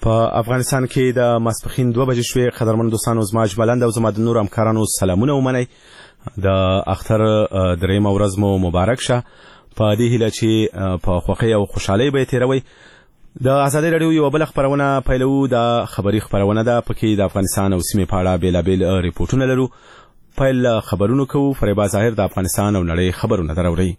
په افغانستان کې د ماسپښین 2 بجې شوې. قدرمن دوستانو، زما اجمالاً او زما د نور همکارانو سلامونه ومنئ. د اختر درېیمه ورځ مو مبارک شه. په دې هیله چې په خوښۍ او خوشحالۍ به یې تېروئ. د ازادي راډیو یوه بله خپرونه پیلوو. د خبري خپرونه ده، پکې د افغانستان او سیمې په اړه بېلابېل ریپورټونه لرو. پیل خبرونه کوو. فریبا ظاهر د افغانستان او نړۍ خبرونه دراوړي.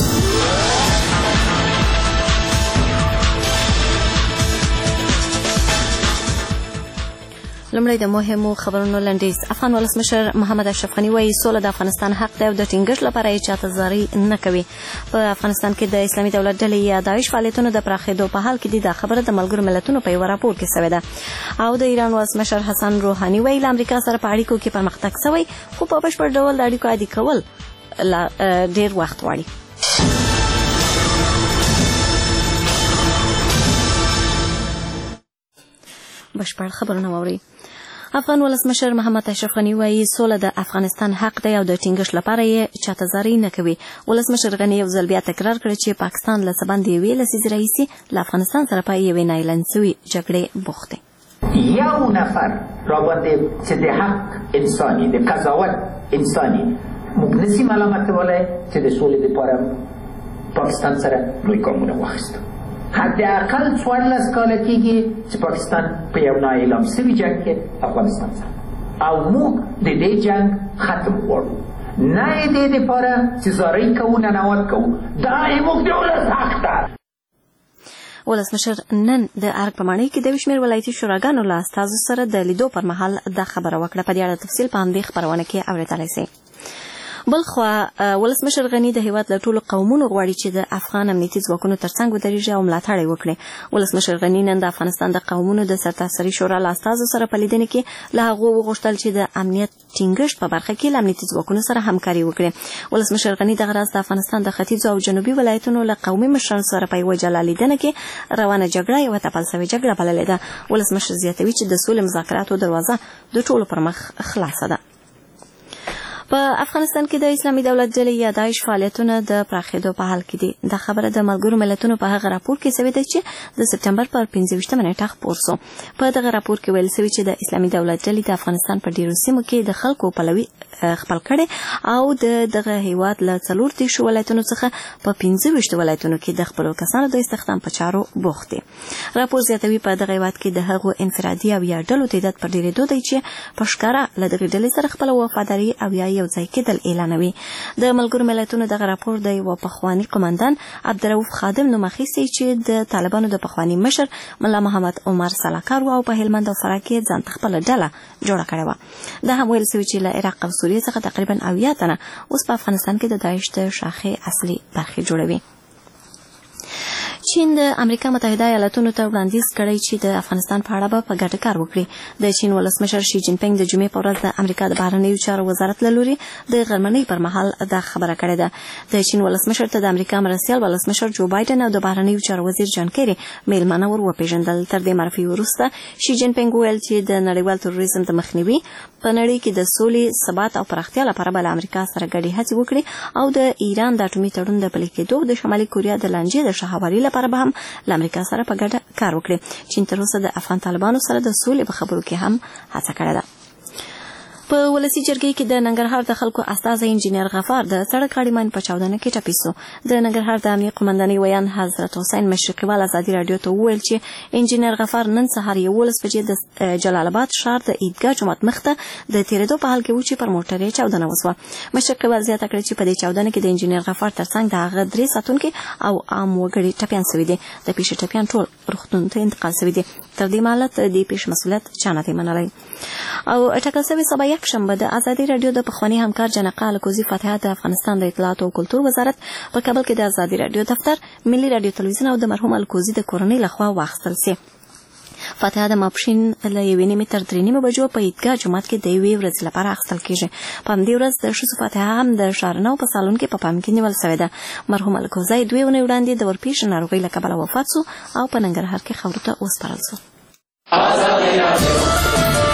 لمړی د مهمو خبرونو لنډیز. افغان ولسمشر محمد اشرف غني وایي سوله د افغانستان حق دی او د ټینګښت لپاره یې چاته زارۍ نه کوي. په افغانستان کې د اسلامي دولت ډلې یا داعش فعالیتونو د پراخېدو په حال کې د خبره د ملګرو ملتونو په یو راپور کې شوې ده. او د ایران ولسمشر حسن روحاني وایي له امریکا سره په اړیکو کې پرمختګ شوی، خو په بشپړ ډول د اړیکو عادي کول ډېر وخت غواړي. بشپړ خبرونه واورئ. افغان ولسمشر محمد اشرف غني وایي سوله د افغانستان حق دی او د ټینګښت لپاره یې چاته زارۍ نه کوي. ولسمشر غني یو ځل بیا تکرار کړ چې پاکستان له څه باندې یوې لسیزې راهیسې له افغانستان سره په یوې نااعلان سوې جګړې بوخت دی. یو نفر رابطه چې د حق انساني د قضاوت انساني موږ نسي ملامتولی چې د سولې دپاره پاکستان سره لوی ګامونه واخیستو. حداقل 14 کاله کېږي چې پاکستان په یو نااعلان سوي جنګ کې افغانستان سره، او موږ د دې جنګ ختم غواړو. نه یې دې دپاره چې زارۍ کوو، ننوات کوو. دا زموږ د ولس حق ده. ولسمشر نن د ارګ په ماڼۍ کې د شمېر ولایتي شوراګانو له استازو سره د لیدو پر مهال دا خبره وکړه. په دې اړه تفصیل په همدې خپرونه کې اورېدلی شئ. بلخوا ولسمشر غني د هیواد له ټولو قومونو غواړي چې د افغان امنیتي ځواکونو ترڅنګ ودرېږي او ملاتړ یې وکړي. ولسمشر غني نن د افغانستان د قومونو د سرتاسري شورا له استازو سره په لیدنې کې له هغو وغوښتل چې د امنیت ټینګښت په برخه کې له امنیتي ځواکونو سره همکاري وکړي. ولسمشر غني دغه راز د افغانستان د ختیځو او جنوبي ولایتونو له قومي مشرانو سره په یوه جلا لیدنه کې روانه جګړه یوه تپل سوې جګړه بللې ده. ولسمشر زیاتوي چې د سولې مذاکراتو دروازه د ټولو پر مخ خلاصه ده. په افغانستان کې د اسلامي دولت ډلې یا داعش فعالیتونه د پراخېدو په حال کې دي. دا خبره د ملګرو ملتونو په هغه راپور کې شوې ده چې د سپټمبر پر 15مه نیټه خپور شو. په دغه راپور کې ویل شوي چې د اسلامي دولت ډلې د افغانستان په ډیرو سیمو کې د خلکو پلوي خپل کړي او دغه هیواد له 34 ولایتونو څخه په 25 ولایتونو کې د خپلو کسانو د استخدام په چارو بوخت دي. راپور زیاتوي په دغه هیواد کې د هغو انفرادي او یا ډلو تعداد پر ډیرېدو دی چې په ښکاره له دغې ډلې سره خپله وفاداري او یا یو ځای کېدل اعلانوي. د ملګرو ملتونو دغه راپور د یوه پخواني قمندان عبدالرؤف خادم نوم اخیستی چې د طالبانو د پخواني مشر ملا محمد عمر سلاکار او په هلمند او فراه کې ځان ته خپله ډله جوړه کړې وه. دا هم ویل شوي چې له عراق او سوریې څخه تقریبا 80 تنه اوس په افغانستان کې د داعش د شاخې اصلي برخې جوړوي. چین د امریکا متحده ایالاتونو ته وړاندیز کړی چې د افغانستان په اړه به په ګډه کار وکړي. د چین ولسمشر شي جین پینګ د جمعې په ورځ د امریکا د بهرنیو چارو وزارت له لوري د غرمنۍ پر مهال دا خبره کړې ده. د چین ولسمشر ته د امریکا مرستیال ولسمشر جو بایدن او د بهرنیو چارو وزیر جان کیری میلمانه ور وپېژندل. تر دې معرفي وروسته شي جین پینګ وویل چې د نړیوال تروریزم د مخنیوي په نړۍ کې د سولې، ثبات او پراختیا لپاره به له امریکا سره ګډې هڅې وکړي او د ایران د اټومي تړون د پلي کېدو د شمالي کوریا د لانجې د شهواري لپاره به هم له امریکا سره په ګډه کار وکړي. چین تر اوسه د افغان طالبانو سره د سولې په خبرو کې هم هڅه کړې ده. په ولسی جرګې کې د ننګرهار د خلکو استازی انجینیر غفار د سړک اړیمن په چاودنه کې ټپي شو. د ننګرهار د امنیه قومندانۍ ویان حضرت حسین مشرقیوال ازادي راډیو ته وویل چې انجینیر غفار نن سهار 11 بجې د جلال آباد ښار د عیدګاه جومات مخته د تیرېدو په حال کې و چې پر موټر یې چاودنه وسوه. مشرقیوال زیاته کړې چې په دې چاودنه کې د انجینیر غفار ترڅنګ د هغه 3 ساتونکي او عام وګړي ټپیان شوي دي. د پیښې ټپیان ټول روغتون ته انتقال شوي دي. تر دې مهاله د دې پیښې مسؤلیت چا نه دی منلی. او ټاکل شوې سبا یکشنبه د ازادي راډیو د پخواني همکار جنقه الکوزي فاتحه د افغانستان د اطلاعات او کلتور وزارت په کابل کې د ازادي راډیو دفتر، ملي راډیو تلویزیون او د مرحوم الکوزي د کورنۍ لخوا واخیستل شي. فاتحه د ماپښین له 1:30 تر 3:30 بجو په عیدګاه جومات کې د یوې ورځې لپاره اخیستل کېږي. په همدې ورځ د ښځو فاتحه هم د ښارنو په سالون کې په پام کې نیول شوې ده. مرحوم الکوزی 2 اونۍ وړاندې د ورپېښې ناروغۍ له کبله وفات شو او په ننګرهار کې خاورو ته وسپارل شو.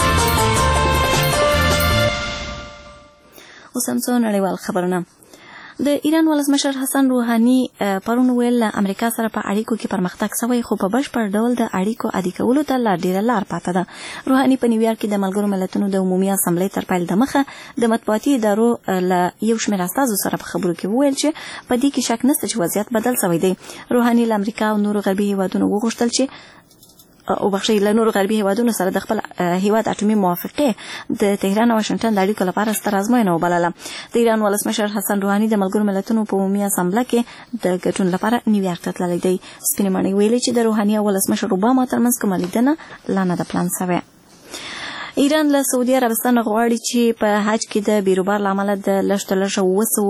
اوس هم څو نړیوال خبرونه. د ایران ولسمشر حسن روحاني پرون ویل امریکا سره په اړیکو کې پرمختګ شوی خو په بشپړ ډول د اړیکو عادي کولو ته لا ډیره لار پاته ده. روحاني په نیویارک کې د ملګرو ملتونو د عمومي اسامبلې تر پیل دمخه د مطبوعاتي ادارو له یو شمېر استازو سره په خبرو کې وویل چې په دې کې شک نشته چې وضعیت بدل شوی دی. روحاني له امریکا او نورو غربي هیوادونو وغوښتل چې له نورو غربي هیوادونو سره د خپل هیواد اټومي موافقه د تهران او واشنگټن د اړیکو لپاره ستر ازموینه وبلله. د ایران ولسمشر حسن روحاني د ملګرو ملتونو په عمومي اسامبله کې د ګډون لپاره نیویارک ته تللی دی. سپینې ماڼۍ ویلي چې د روحاني او ولسمشر اوباما ترمنځ کومه لیدنه لا نه ده پلان شوې. ایران له سعودي عربستان غواړي چې په حج کې د بیروبار له امله د لږ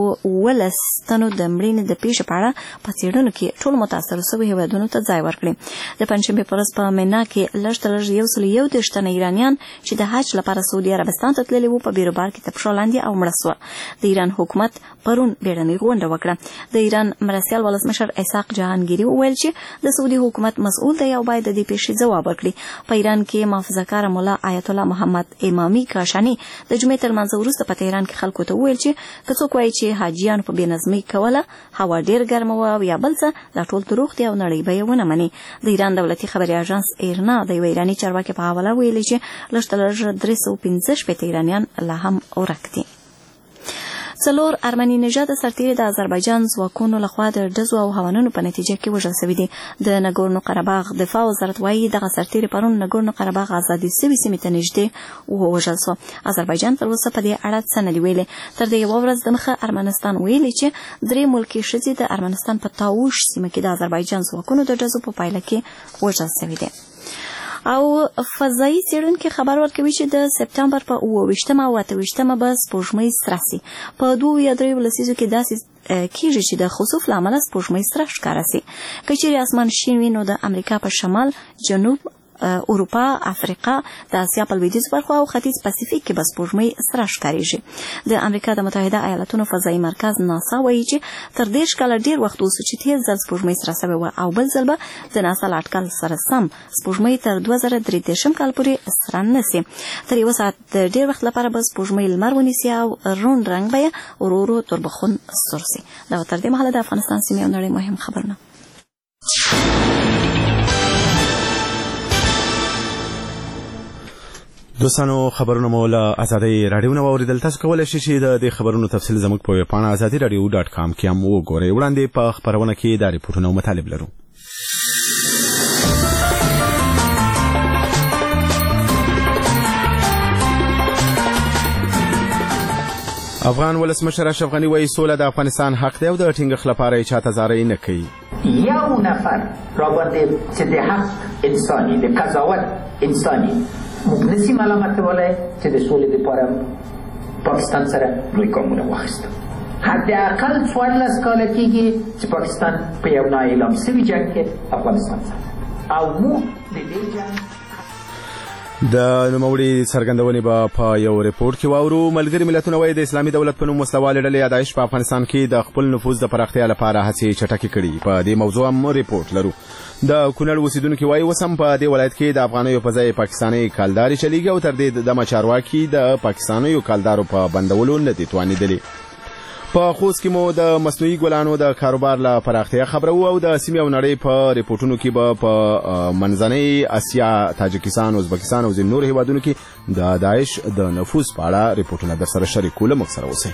219 تنو د مړینې د پیښې په اړه په څېړنو کې ټول متاثر شوي هیوادونو ته ځای ورکړي. د پنجشنبې په ورځ په مینا کې لږ 131 تنه ایرانیان چې د حج لپاره سعودي عربستان ته تللي وو په بیروبار کې تر پښو لاندې او مړه شوه. د ایران حکومت پرون بیړنۍ غونډه وکړه. د ایران مرستیال ولسمشر اسحاق جهانګیري وویل چې د سعودي حکومت مسؤل دی او باید د دې پیښې ځواب ورکړي. په ایران کې محافظه‌کار مولا آیت الله محمد امامي کاشاني د جمعې تر منځه وروسته په تهران کې خلکو ته وویل چې که څوک وایي چې حاجیانو په بېنظمۍ کوله هوا ډېر ګرمه وه یا بل څه دا ټول دروغ دي او نړۍ به یې ونه مني. د ایران دولتي خبري اژانس ایرنا د یوه ایراني چارواکي په حواله ویلي چې لږ 315 ایرانیان لا هم ورک دي. څلور ارمني نژاده سرتیري د آذربایجان ځواکونو لخوا د ډزو او هوانونو په نتیجه کې وژل شوي دي. د نګورنو قرهباغ دفاع وزارت وایي دغه سرتیري پرون نګورنو قرهباغ ازادي شوي سیمې ته نږدې ووژل شو. آذربایجان تر اوسه په دې اړه څه نه دي ویلي. تر دې یوه ورځ دمخه ارمنستان ویلي چې 3 ملکي ښځې د ارمنستان په تاوش سیمه کې د آذربایجان ځواکونو د ډزو په پایله کې وژل شوي دي. او فضایي څېړونکي خبر ورکوي چې د سپتمبر په 28 او 28 به سپوږمۍ سره شي. په 2 یا 3 لسیزو کې داسې کېږي چې د خسوف له امله سپوږمۍ سره ښکاره شي. که چیرې اسمان شین وي نو د امریکا په شمال، جنوب، اروپا، افریقا، د اسیا په لویدیځ برخو او ختیځ پاسفیک کې به سپوږمۍ سره ښکارېږي. د امریکا د متحده ایالاتونو فضایي مرکز ناسا وایي چې تر 10 کاله ډېر وخت اوسو چې تېر ځل سپوږمۍ سره شوې وه او بل ځل به د ناسا له اټکل سره سم سپوږمۍ تر 2033 کال پورې سره نه شي. تر یوه ساعت د ډېر وخت لپاره به سپوږمۍ لمر ونیسي او روڼ رنګ به یې ورو ورو توربخون سور شي. دا تر دې مهاله د افغانستان سیمې او نړۍ مهم خبرونه. دوستانو خبرونه مو له ازادۍ راډیو نه واورېدل. تاسو کولی شئ چې د دې خبرونو تفصیل زموږ په ویبپاڼه azadi.radio.com کې هم وګورئ. وړاندې په خپرونه کې دا ریپورټونه او مطالب لرو. افغان ولسمشر اشرف غني وایي سوله د افغانستان حق دی او د ټینګښت لپاره یې چاته زارۍ نه کوي. یو نفر راباندې چې د حق انساني د قضاوت انساني موږ نسي ملامتولی چې د سولې دپاره پاکستان سره لوی ګامونه واخیستو. حداقل 14 کاله کېږي چې پاکستان په یو نااعلان شوي جنګ کې افغانستان سره او موږ د دې جنګ د نوموړي څرګندونې به په یو ریپورټ کې واورو. ملګري ملتونه وایي د اسلامي دولت په نوم وسلوالې ډلې اداعش په افغانستان کې د خپل نفوذ د پراختیا لپاره هڅې چټکې کړي. په دې موضوع هم ریپورټ لرو. د کونړ اوسیدونکي وایي اوس هم په دې ولایت کې د افغانیو په ځای پاکستاني کالدارې چلیږي او تر دې دمه چارواکي د پاکستانیو کالدارو په بندولو نه دي توانېدلي. په خوست کې مو د مصنوعي ګلانو د کاروبار له پراختیا خبرو او د سیمې او نړۍ په ریپورټونو کې به په منځنۍ اسیا، تاجکستان، ازبکستان او ځینو نورو هیوادونو کې د داعش د نفوذ په اړه ریپورټونه درسره شریکو. له موږ سره اوسئ.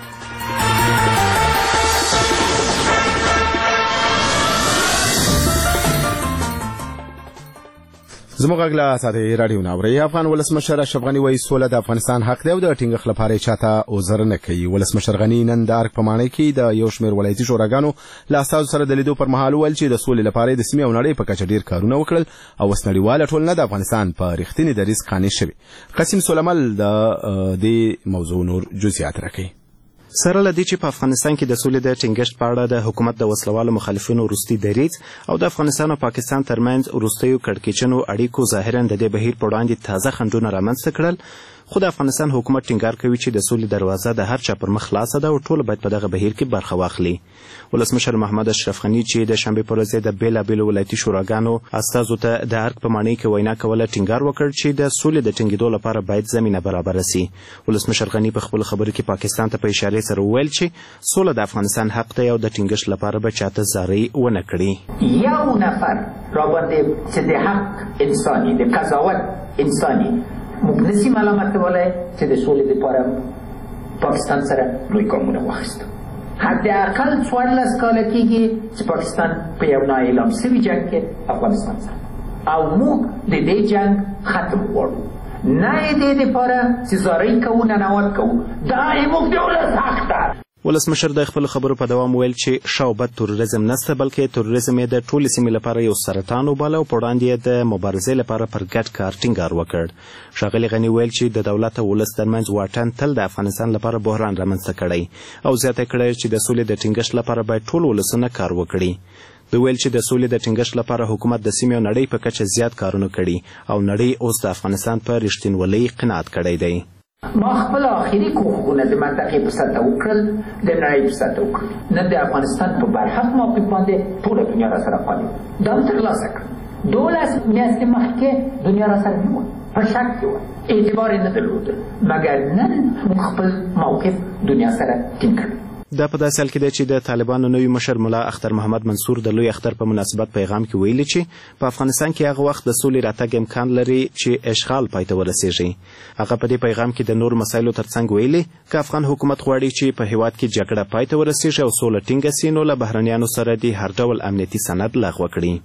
زموږ غږ له ازادۍ راډیو نه اورئ. افغان ولسمشر اشرف غني وایي سوله د افغانستان حق دی او د ټینګښت لپاره یې چاته عذر نه کوي. ولسمشر غني نن د ارګ په ماڼۍ کې د یو شمېر ولایتي شوراګانو له استازو سره د لیدو پر مهال وویل چې د سولې لپاره یې د سیمې او نړۍ په کچه ډېر کارونه وکړل او اوس نړیواله ټولنه د افغانستان په رښتینې دریځ قانع شوې. قاسم سلیمل د دې موضوع نور جزئیات راکوي. سره له دې چې په افغانستان کې د سولې د ټینګښت په اړه د حکومت د وسلوالو مخالفینو وروستي دریځ او د افغانستان او پاکستان ترمنځ وروستیو کړکېچنو اړیکو ظاهراً د دې بهیر په وړاندې تازه خنډونه رامنځته کړل، خو د افغانستان حکومت ټینګار کوي چې د سولې دروازه د هر چا پر مخ خلاصه ده او ټول باید په دغه بهیر کې برخه واخلي. ولسمشر محمد اشرف غني چې د شنبې پر ورځ د بیلابیلو ولایتي شوراګانو استازو ته د ارګ په معنی کې وینا کوله ټینګار وکړ چې د سولې د ټینګېدو لپاره باید زمینه برابر شي. ولسمشر غني په خپل خبرو کې پاکستان ته په اشاره سره وویل چې سوله د افغانستان حق دی او د ټینګښت لپاره به چاته زارۍ ونه کړي. یو نفر رابطه چې د حق انساني د قضاوت انساني موږ نسی ملامت ولای چې د سولې لپاره پاکستان سره لوی ګامونه واخیستو. حداقل 14 کاله کېږي چې پاکستان په یو نااعلان شوي جنګ کې افغانستان سره او موږ د دې جنګ ختم غواړو، نه یې دې دپاره چې زارۍ کوو ننوت کوو. دا زموږ د ولس حق ده. ولسمشر د خپل خبرو په دوام ویل چې شاوبد تروریزم نسته بلکې تروریزم یې د ټولې سیمې لپاره یو سرطان وباله او په وړاندې یې د مبارزې لپاره پر ګډ کار ټینګار وکړ. ښاغلي غني ویل چې د دولت او ولس ترمنځ واټن تل د افغانستان لپاره بحران رامنځته کړی او زیاته کړی چې د سولې د ټینګښت لپاره باید ټول ولسونه کار وکړي. دوی ویل چې د سولې د ټینګښت لپاره حکومت د سیمې او نړۍ په کچه زیات کارونه کړي او نړۍ اوس د افغانستان په رښتینولۍ قناعت کړی دی. ما خپل آخري کوښښونه د منطقې په سطحه وکړل، د نړۍ په سطحه وکړل. نن د افغانستان په برحق موقف باندې ټوله دنیا را سره قانع دا م ترلاسه کړ. 12 میاشتې مخکې دنیا را سره نه وه، په شک کې وه، اعتبار یې نه درلوده، مګر نن موږ خپل موقف دنیا سره ټینګ کړ. دا په داسې حال کې دی چې د طالبانو نوي مشر ملا اختر محمد منصور د لوی اختر په مناسبت پیغام کې ویلي چې په افغانستان کې هغه وخت د سولې راتګ امکان لري چې اشغال پای ته ورسیږي. هغه په دې پیغام کې د نور مسایلو ترڅنګ ویلي که افغان حکومت غواړي چې په هیواد کې جګړه پای ته ورسیږي او سوله ټینګه سي نو له بهرنیانو سره د هر ډول امنیتي سند لغوه کړي.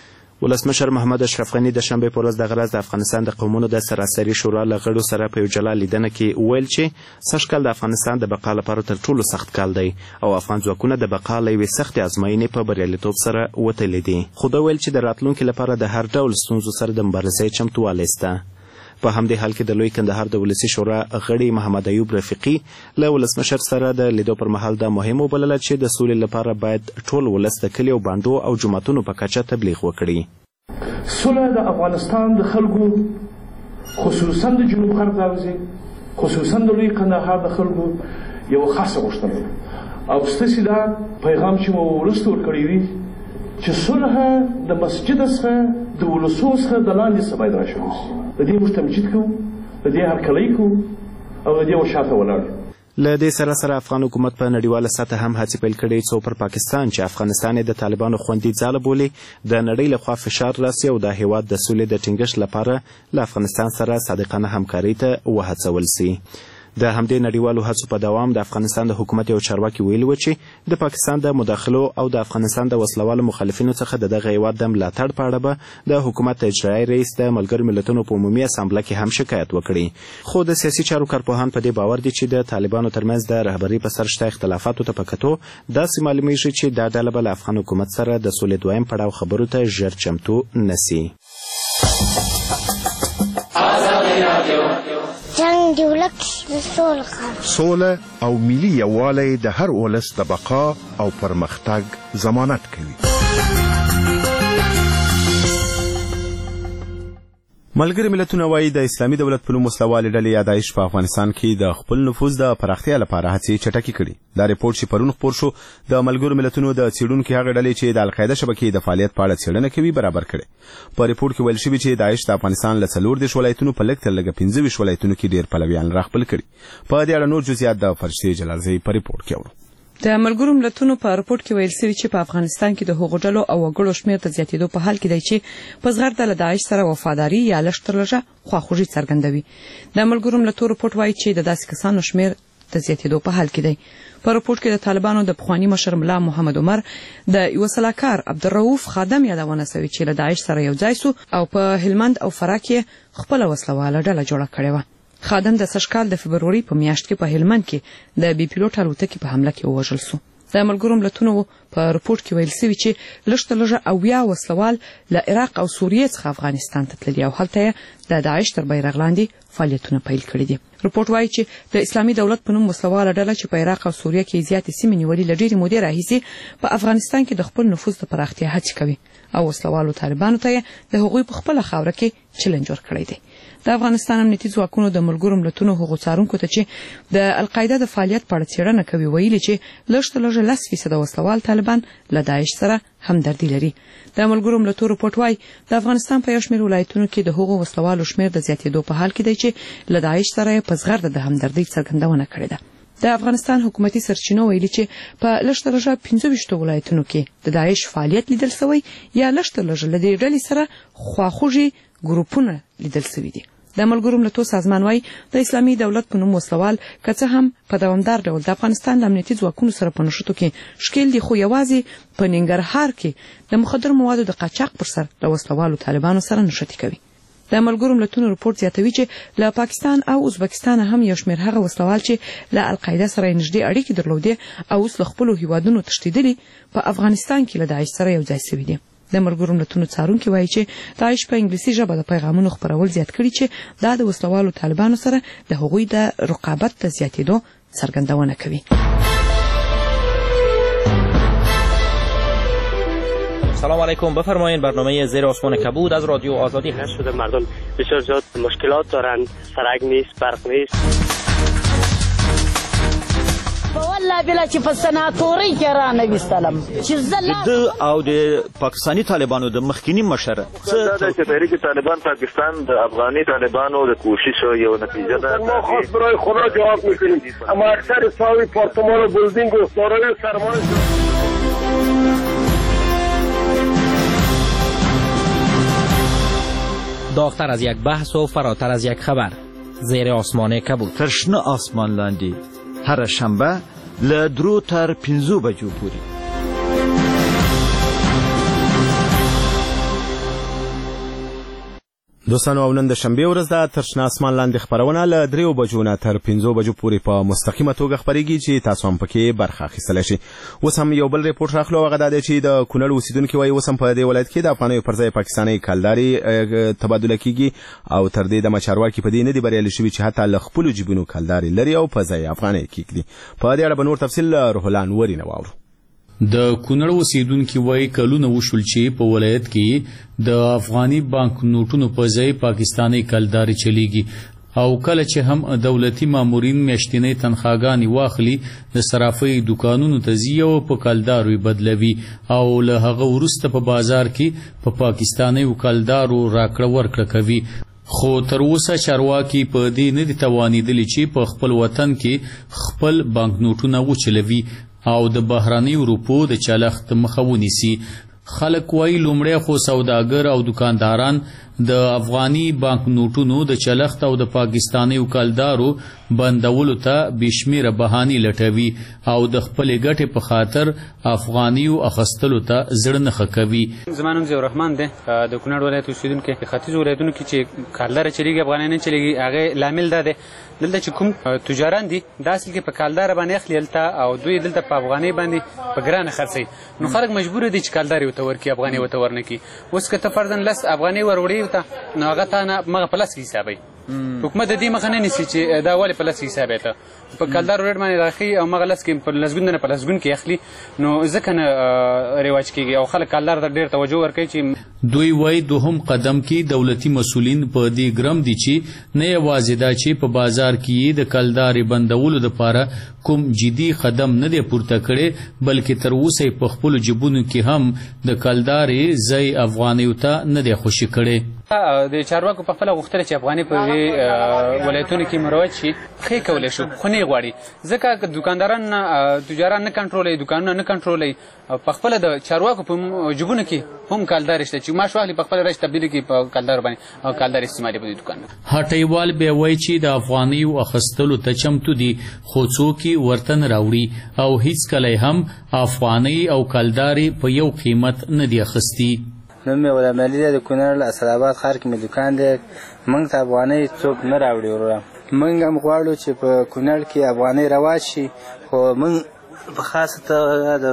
ولسمشر محمد اشرف غني د شنبې په ورځ د غرض د افغانستان د قومونو د سراسري شورا له غړو سره په یو جلا لیدنه کې ویل چې سږ کال د افغانستان د بقا لپاره تر ټولو سخت کال دی او افغان ځواکونه د بقا له یوې سختې ازموینې په بریالیتوب سره وتلي دي. خو ده ویل چې د راتلونکي لپاره د هر ډول ستونزو سره د مبارزې چمتووالی شته. په همدې حال کې د لوی کندهار د ولسي شورا غړي محمد ایوب رفیقي له ولسمشر سره د لیدو پر مهال دا مهم وبلله چې د سولې لپاره باید ټول ولس د کلیو بانډو او جوماتونو په کچه تبلیغ وکړي. سوله د افغانستان د خلکو خصوصا د جنوب غرب حوزې خصوصا د لوی کندهار د خلکو یو خاصه غوښتنه او ستاسې دا پیغام چې مو وروسته ورکړی وي چې صلح د مسجد څخه د ولسو څخه د لاندې څه باید راشي. د دې موږ تمجید کوو، د دې هرکلی کوو او د دې وشاته ولاړ. له دې سره افغان حکومت په نړیواله سطحه هم هڅې پیل کړې څو پر پاکستان چې افغانستان د طالبانو خوندي ځاله بولي د نړۍ لخوا فشار راسي او د هیواد د سولې د ټینګښت لپاره له افغانستان سره صادقانه همکارۍ ته وهڅول سي. د همدې نړیوالو هڅو په دوام د افغانستان د حکومت یو چارواکي ویلي و چې د پاکستان د مداخلو او د افغانستان د وسلوالو مخالفینو څخه د دغه هیواد د ملاتړ په اړه به د حکومت اجرایي رئیس د ملګرو ملتونو په عمومي اسامبله کې هم شکایت وکړي. خو د سیاسي چارو کارپوهان په دې باور دي چې د طالبانو ترمنځ د رهبرۍ په سر شته اختلافاتو ته په کتو داسې معلومیږي چې دا ډله به له افغان حکومت سره د سولې دویم پړاو خبرو ته ژر چمتو نسي. جنگ دی ولک سوله او ملي یووالی د هر ولس د بقا او پرمختګ ضمانت کوي. ملګري ملتونه وايي د اسلامي دولت په نوم وسلوالې ډلې یا داعش په افغانستان کې د خپل نفوذ د پراختیا لپاره هڅې چټکې کړي. دا ریپورت چې پرون خپور شو د ملګرو ملتونو د څېړونکو هغه ډلې چې د القاعده شبکې د فعالیت په اړه څېړنه کوي برابر کړي. په ریپورت کې ویل شوي چې داعش د افغانستان له 14 ولایتونو په لږ تر لږه 15 ولایتونو کې ډېر پلویان راخپل کړي. په دې اړه نور جزئیات د فرشتې جلالزی په ریپورت کې اورو. د ملګرو ملتونو په راپور کې ویل شوی چې په افغانستان کې د هغو ډلو او وګړو شمېر ته زیاتېدو په حال کې دی چې په زغرده له داعش سره وفاداري یا لږ تر لږه خواخوږي څرګندوي. د ملګرو ملتونو راپور وایي چې د داسې کسانو شمېر د زیاتېدو په حال کې دی. په راپور کې د طالبانو د پخوانی مشر ملا محمد عمر د یو سلاکار عبدالرؤف خادم یادونه شوې چې له داعش سره یو ځای سو او په هلمند او فراه کې خپل وسلواله ډله جوړه کړې و. خادم د سشکال د فبروري په میاشت کې په هلمند کې د بي پیلوټ الوتکې په حمله کې ووژل سو. د ملګرو ملتونو په راپور کې ویل شوی چې لږ تر لږه 80 وسلوال له عراق او سوریې څخه افغانستان ته تللي او هلته د داعش تر بیرغ لاندې فعالیتونه پیل کړي دي. رپورټ وایي چې د اسلامي دولت په نوم وسلواله ډله چې په عراق او سوریه کې زیاتې سیمې نیولې له ډېرې مودې راهیسې په افغانستان کې د خپل نفوذ د پراختیا هڅې کوي او وسلوالو طالبانو ته د هغوی په خپله خاوره کې چلنج ورکړی دی. د افغانستان امنیتي ځواکونو د ملګرو ملتونو هغو څارونکو ته چې د القاعده د فعالیت په اړه څېړنه کوي ویلي چې لږ تر لږه 10% وسلوال طالبان له داعش سره همدردي لري. د ملګرو ملتونو رپورټ وایي د افغانستان په یو شمېر ولایتونو کې د هغو وسلوالو شمېر د زیاتېدو په حال کې دی چې له داعش سره یې په زغرده د همدردۍ څرګندونه کړې ده. د افغانستان حکومتي سرچینو ویلي چې په لږ تر لږه 15 ولایتونو کې د داعش فعالیت لیدل شوی یا لږ تر لږه له دې ډلې سره خواخوږي ګروپونه لیدل شوي دي. د ملګرو ملتونو سازمان وایي د اسلامي دولت په نوم وسلوال که څه هم په دوامدار ډول د افغانستان د امنیتي ځواکونو سره په نښتو کې ښکېل دي، خو یوازې په ننګرهار کې د مخدر موادو د قاچاق پر سر له وسلوالو طالبانو سره نښتې کوي. د ملګرو ملتونو رپورټ زیاتوي چې له پاکستان او ازبکستان هم یو شمېر هغه وسلوال چې له القاعده سره نږدې اړیکې درلودې او اوس له خپلو هیوادونو تښتېدلي په افغانستان کې له داعش سره یو ځای شوي دي. د ملګرو ملتونو څارونکي وایي چې داعش په انګلیسي ژبه د پیغامونو خپرول زیات کړي چې دا د وسلوالو طالبانو سره د هغوی د رقابت د زیاتېدو څرګندونه کوي. سلام علیکم، بفرمایید. برنامه زیر آسمان کبود از رادیو آزادی هست. شده مردم بسیار زیاد مشکلات دارند، سرک نیست، برق نیست. والله بلا چې په سناتورۍ کې رانه ویستلم چې د او د پاکستاني طالبانو د مخکینی مشر دا چې تحریک طالبان پاکستان د افغاني طالبانو د کوشش یو نتیجه ده. ما خاص برای خدا جواب میکنیم اما اکثر ساوی پارتمان و بلدینگ و سارای سرمایه داغتر از یک بحث و فراتر از یک خبر. زیر آسمان کبود. ترشنه آسمان لاندی هر شنبه له 3 تر 5 بجو پورې. دوستانو او نن د شنبې ورځ ده. ترشنه اسمان لاندې خبرونه له 3 بجو نه تر 5 بجو پورې په مستقیمه توګه خبرېږي چې تاسو هم پکې برخه اخیستلی شئ. اوس هم یو بل ریپورټ راخلو، هغه دا دی چې د کونړ اوسېدونکي وایي اوس هم په دې ولایت کې د افغانیو پر ځای پاکستاني کلدارې تبادله کیږي او تر دې دمه چارواکي په دې نه دي بریالي شوي چې حتی له خپلو جیبونو کلدارې لري او په ځای افغانۍ کیږدي. په دې اړه به نور تفصیل روح الله انوري نه واورو. د کونړ اوسیدونکي وایي کلونه وشول چې په ولایت کې د افغاني بانک نوټونو په ځای پاکستاني کلدارې چلیږي او کله چې هم دولتي مامورین میاشتنۍ تنخواګانې واخلي د صرافۍ دکانونو ته ځي او په کلدارو بدلوي او له هغه وروسته په بازار کې په پاکستاني کلدارو راکړه ورکړه کوي. خو تر اوسه چارواکي په دې نه دي توانېدلي چې په خپل وطن کې خپل بانک نوټونه وچلوي او د بهراني روپو د چلښت مخه ونیسي. خلک وایي لومړی خو سوداګر او دکانداران د افغاني بانک نوټونو د چلښت او د پاکستاني کلدارو بندولو ته بشمیره بهانې لټوي او د خپلې ګټې په خاطر افغانیو اخیستلو ته زړه نه ښه کوي. زما نوم ضیاء الرحمن دی، د کونړ ولایت اوسېدونکی. ختیځو ولایتونو کې چې کلداره چلیږي افغانۍ نه چلیږي، هغې لامل دا دی دلته چې کوم تجاران دي دا اصل کې په کلداره باندې اخلي هلته او دوی دلته په افغانۍ باندې په ګرانه خرڅوي، نو خلک مجبور دي چې کلدارې ورته ورکړي، افغانۍ ورته ورنه کړي. اوس که ته فرضاً 10 افغانۍ ور وړې ورته نو هغه تا نه مغه په 10 حسابوي. حکومت د دې مخه نه نیسي چې دا ولې په 10 حسابوي، ته په کلدار ریټ باندې راخي او مغه 10 کې په لسګون نه په لسګون کې اخلي، نو ځکه نه رواج کیږي او خلک کلدار ته ډېر توجه ورکوي. چې دوی وایي دوهم قدم کې دولتي مسؤلین په دې ګرم دي چې نه یوازې دا چې په بازار کې د کلدارې بندولو لپاره کوم جدي قدم نه دی پورته کړی، بلکې تر اوسه په خپلو جیبونو کې هم د کلدارې ځای افغانیو ته نه دی خوشي کړی. د چارواکو په خپله غوښتله چې افغانۍ په ولایتونو کې مروج شي، ښې کولی شو خو نه یې غواړي، ځکه دوکانداران تجاران نه کنټرولوي، دوکانونه نه کنټرولوي، په خپله د چارواکو په جیبونو کې هم کلدارې شته چې معاش واخلي په خپله رایج تبدیلي کړي په کلدارو باندې او کلدار استعمالي په دې دوکانونو. هټیوال بیا وایي چې د افغانیو اخیستلو ته چمتو دي، خو څوک یې ورته نه راوړي او هیڅکله هم افغانۍ او کلدارې په یو قیمت نه دي اخیستي. نوم مې غلام علي دی، د کونړ اسداباد ښار کې مې دوکان دی. موږ ته افغانۍ څوک نه راوړي وروره. موږ هم غواړو چې په کونړ کې افغانۍ رواج شي، خو موږ په خاصه توګه د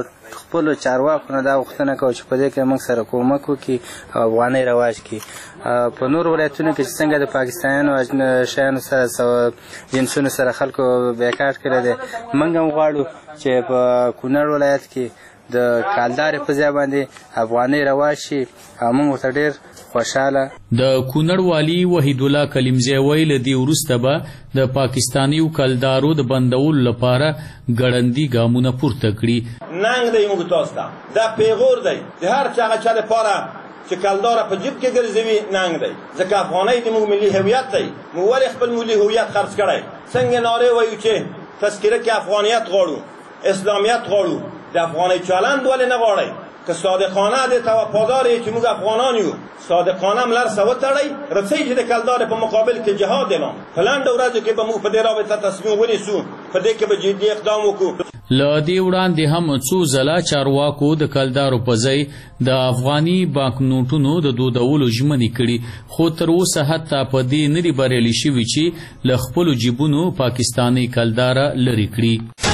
خپلو چارواکو نه دا غوښتنه کوو چې په دې کې موږ سره کومک وکړي او افغانۍ رواج کړي. په نورو ولایتونو کې چې څنګه د پاکستانیانو شیانو سره جنسونو سره خلکو بیکاټ کړی دی، موږ هم غواړو چې په کونړ ولایت کې د کالدارې په ځای باندې افغانۍ رواج شي او موږ ورته ډېر خوشحاله. د کونړ والي وحید الله کلیمزی وایي له دې وروسته به د پاکستانیو کلدارو د بندولو لپاره ګړندي ګامونه پورته کړي. ننګ دی موږ تاسو ته، دا پیغور دی د هر چا هغه چا لپاره چې کلداره په جیب کې ګرځوي ننګ دی، ځکه افغانۍ د موږ ملي هویت دی. موږ ولې خپل ملي هویت خرڅ کړی؟ څنګه نارې وایو چې تذکره کې افغانیت غواړو، اسلامیت غواړو، د افغانۍ چلند ولې نه غواړئ؟ که صادقانه دې ته وفادار یې چې موږ افغانان یو، صادقانه ملر سه وتړئ، رسئ چې د کلدارې په مقابل کې جهاد اعلان. په لنډو ورځو کې به موږ په دې رابطه تصمیم ونیسو، په دې کې به جدي اقدام وکړو. له دې وړاندې هم څو ځله چارواکو د کلدارو په ځای د افغاني بانک نوټونو د دودولو ژمنې کړي، خو تر اوسه حتی په دې نه دي بریالي شوي چې له خپلو جیبونو پاکستاني کلداره لرې کړي.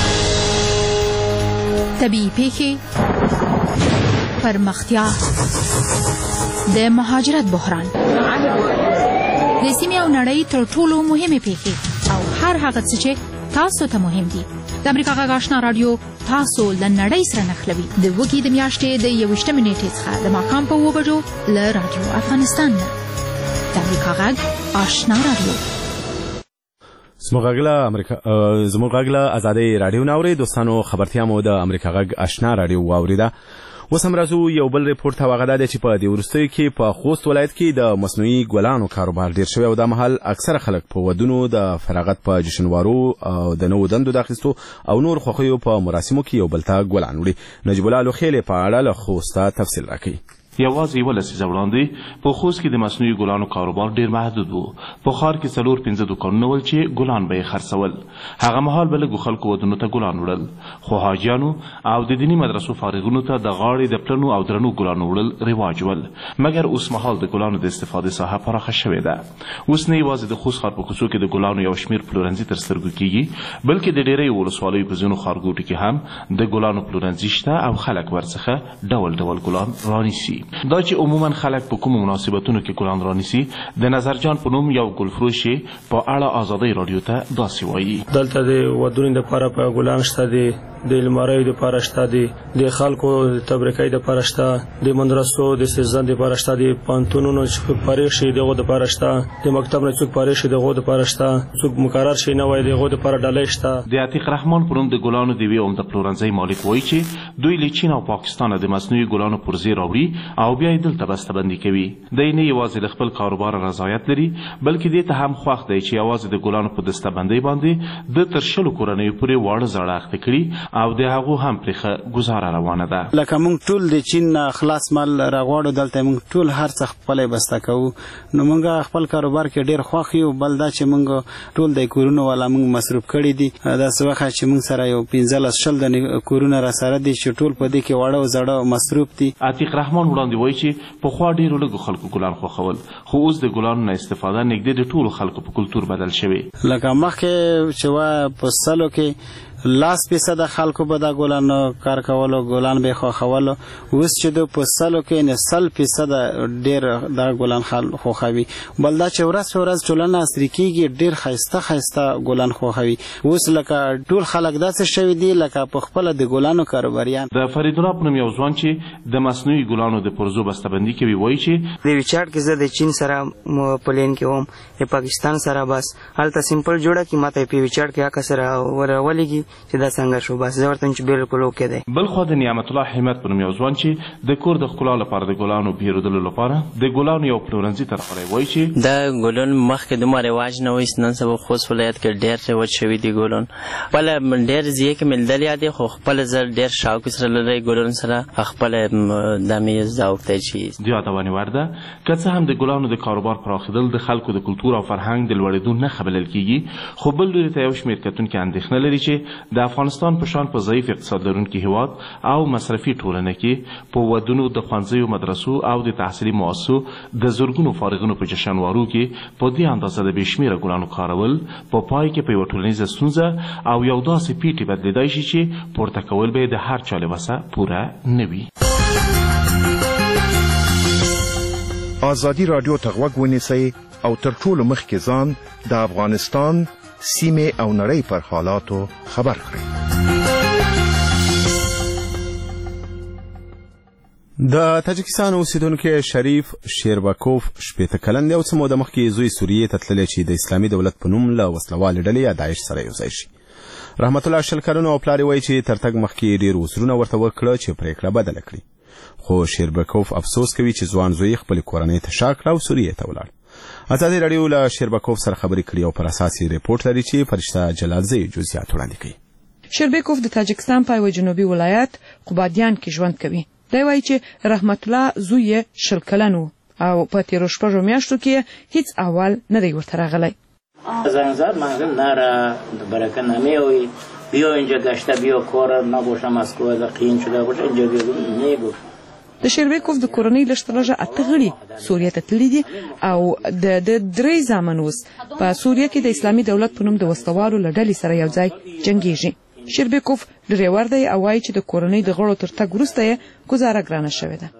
طبیعي پیښې، پرمختیا، د مهاجرت بحران، د سیمې او نړۍ تر ټولو مهمې پیښې او هر هغه څه چې تاسو ته مهم دي. د امریکا غږ آشنا رادیو تاسو له نړۍ سره نښلوي. د وګړي د میاشتې د 21 نیټې څخه د ماښام په 2 بجو له رادیو افغانستان نه. د امریکا غږ آشنا رادیو. زموږ غږ له ازادۍ راډیو نه اورئ. دوستانو خبرتیا مو د امریکا غږ آشنا راډیو واوریده. اوس هم راځو یو بل ریپورټ ته. هغه دا دی چې په دې وروستیو کې په خوست ولایت کې د مصنوعي ګلانو کاروبار ډیر شوی او دا مهال اکثره خلک په ودونو د فراغت په جشنوارو او د نوو دندو د اخیستو او نور خوښیو په مراسمو کې یو بل ته ګلان وړي. نجیب الله لوخیلې په اړه له خوسته تفصیل راکوي. یوازې 11 لسیزه وړاندې په خوست کې د مصنوعي ګلانو کاروبار ډیر محدود و. په ښار کې 4-5 دوکانونه ول چې ګلان به یې خرڅول. هغه مهال به لږو خلکو ودونو ته ګلان وړل، خو حاجیانو او د دیني مدرسو فارغونو ته د غاړې د پلنو او درنو ګلانو وړل رواج ول. مګر اوس مهال د ګلانو د استفادې ساحه پراخه شوې ده. اوس نه یوازې د خوست ښار په کوڅو کې د ګلانو یو شمېر پلورنځي تر سترګو کېږي، بلکې د ډېری ولسوالیو په ځینو ښارګوټو کې هم د ګلانو پلورنځي شته او خلک ورڅخه ډول ډول ګلان رانیسي. دا چې عموما خلک په کومو مناسبتونو کې ګلان رانیسي، د نظرجان په نوم یو ګلفروش په اړه ازادۍ راډیو ته داسې وایي. دلته د ودونو لپاره په ګلان شته دي، د لمریو لپاره شته دي، د خلکو د تبریکۍ لپاره شته، د مدرسو د سیزن لپاره شته دي، پانتونونو چې فارغ شي دغه لپاره شته، د مکتب نه څوک فارغ شي دغه لپاره شته، څوک مقرر شي نه وای دغه لپاره ډالۍ شته. د عتیق رحمان په نوم د ګلانو د وی عمده پلورنځي مالک وایي چې دوی له چین او پاکستان د مصنوعي ګلانو پرزې راوړي او بیا یې دلته بسته‌بندي کوي. دی نه یوازې د خپل کاروبار رضایت لري، بلکې دې ته هم خوښ دی چې یوازې د ګلانو په دسته‌بندۍ باندې د تر 20 کورنیو پورې واړه زاړه اخته کړي او د هغو هم پرېښه ګزاره روانه ده. لکه موږ ټول د چین خلاص مال راغواړو، دلته موږ ټول هر څه خپلې بسته کوو. نو موږ خپل کاروبار کې ډېر خوښ یو. بل دا چې موږ ټول د کورونو والا موږ مصروف کړي دي. داسې وخت چې موږ سره یو 15-20 د کورونه را سره دي چې ټول په دې کې واړه او زاړه مصروف دي. عتیق رحمان وړاندې وایي چې پخوا ډېرو لږو خلکو ګلان خوښول، خو اوس د ګلانو نه استفاده نږدې د ټولو خلکو په کلتور بدل شوی. لکه مخکې چې په سلو کې 100% خلکو به دا ګلان کار کولو، ګلان به خوښولو. اوس چې د په سلو کې 100% ډېر دا ګلان خوښوي. بل دا چې ورځ په ورځ ټولنه عصري کېږي، ډېر ښایسته ګلان خوښوي. اوس لکه ټول خلک داسې شوي دي لکه په خپله د ګلانو کاروباریان. د فرید الله په نوم یو ځوان چې د مصنوعي ګلانو د پرزو بسته‌بندي کوي وایي چې د ویچارډ کې زه د چین سره پلین کې وم، د پاکستان سره بس هلته سمپل جوړه کې ماته په ویچارډ کې هغه سره ورولېږي چې دا څنګه شو. بس زه ورته چې بالکل اوکې دی. بل خو د نعمت الله حمید په نوم یو ځوان چې د کور د ښکلا لپاره د ګلانو پیرودلو لپاره د ګلانو یو پلورنځي ترخړی وایي چې دا ګلان مخکې دومره رواج نه وایي، نن سبا خوست ولایت کې ډېر رواج شوي دي ګلان. خپل ډېر ځای کې ملدل یادې خو خپل زر ډېر شوق سره لري ګلان سره خپل د میز ذوق ته چی زیاتونه ورده. که څه هم د ګلانو د کاروبار پراخېدل د خلکو د کلتور او فرهنګ د لوړېدو نه خبرل کیږي، خو بل لوري ته یو شمېر کتونکي اندېښنه لري چې د افغانستان په شان په ضعیف اقتصاد لرونکي هیواد او مصرفي ټولنه کې په ودونو د ښوونځیو مدرسو او د تحصیلي مؤسسو د زرګونو فارغینو په جشنوارو کې په دې اندازه د بې شمېره ګلانو کارول په پای کې په یوه ټولنیزه ستونزه او یو داسې پیټې بدلېدای شي چې پورته کول به د هر چا له وسه پوره نه وي. ازادي راډیو ته غوږ ونیسئ او تر ټولو مخکې ځان د افغانستان سیمې او نړۍ پر حالاتو خبر کړئ. د تاجکستان اوسیدونکو شریف شیربکوف 80 کلن دی او څه موده مخکې زوی سوریې ته تللی چې د اسلامي دولت په نوم له وسلوالې ډلې یا داعش سره یوځای شي. رحمت الله 20 کلن او پلار وایي چې تر تګ مخکې ډېر وزرونه ورته وکړه چې پریکړه بدله کړي، خو شیربکوف افسوس کوي چې ځوان زوی خپل کورنۍ ته شا کړه او سوریې ته ولاړ. ازادي راډیو له شیربکوف سره خبرې کړې او پر اساس یې ریپورت لري چې فرشته جلالزی جزئیات وړاندې کوي. شیربکوف د تاجکستان په یو جنوبي ولایت قبادیان کې ژوند کوي. دی وایي چې رحمت الله زوی 20 کلن و او په تیرو 6 میاشتو کې هیڅ احوال نه دی ورته راغلی. زنگ زد منزل نره برکه نمیوی بیا اینجا گشته بیا کار نباشه مسکو دا قین شده باشه اینجا بیا نگو. د شیربکوف د کورنۍ لږترلږه 8 غړي سوریې ته تللي دي او د 3 زامن اوس په سوریه کې د اسلامي دولت په نوم د وسلوالو له ډلې سره یو ځای جنګیږي. شیربکوف ډریور دی او وایي چې د کورنۍ د غړو تر تګ وروسته یې ګزاره ګرانه شوې ده.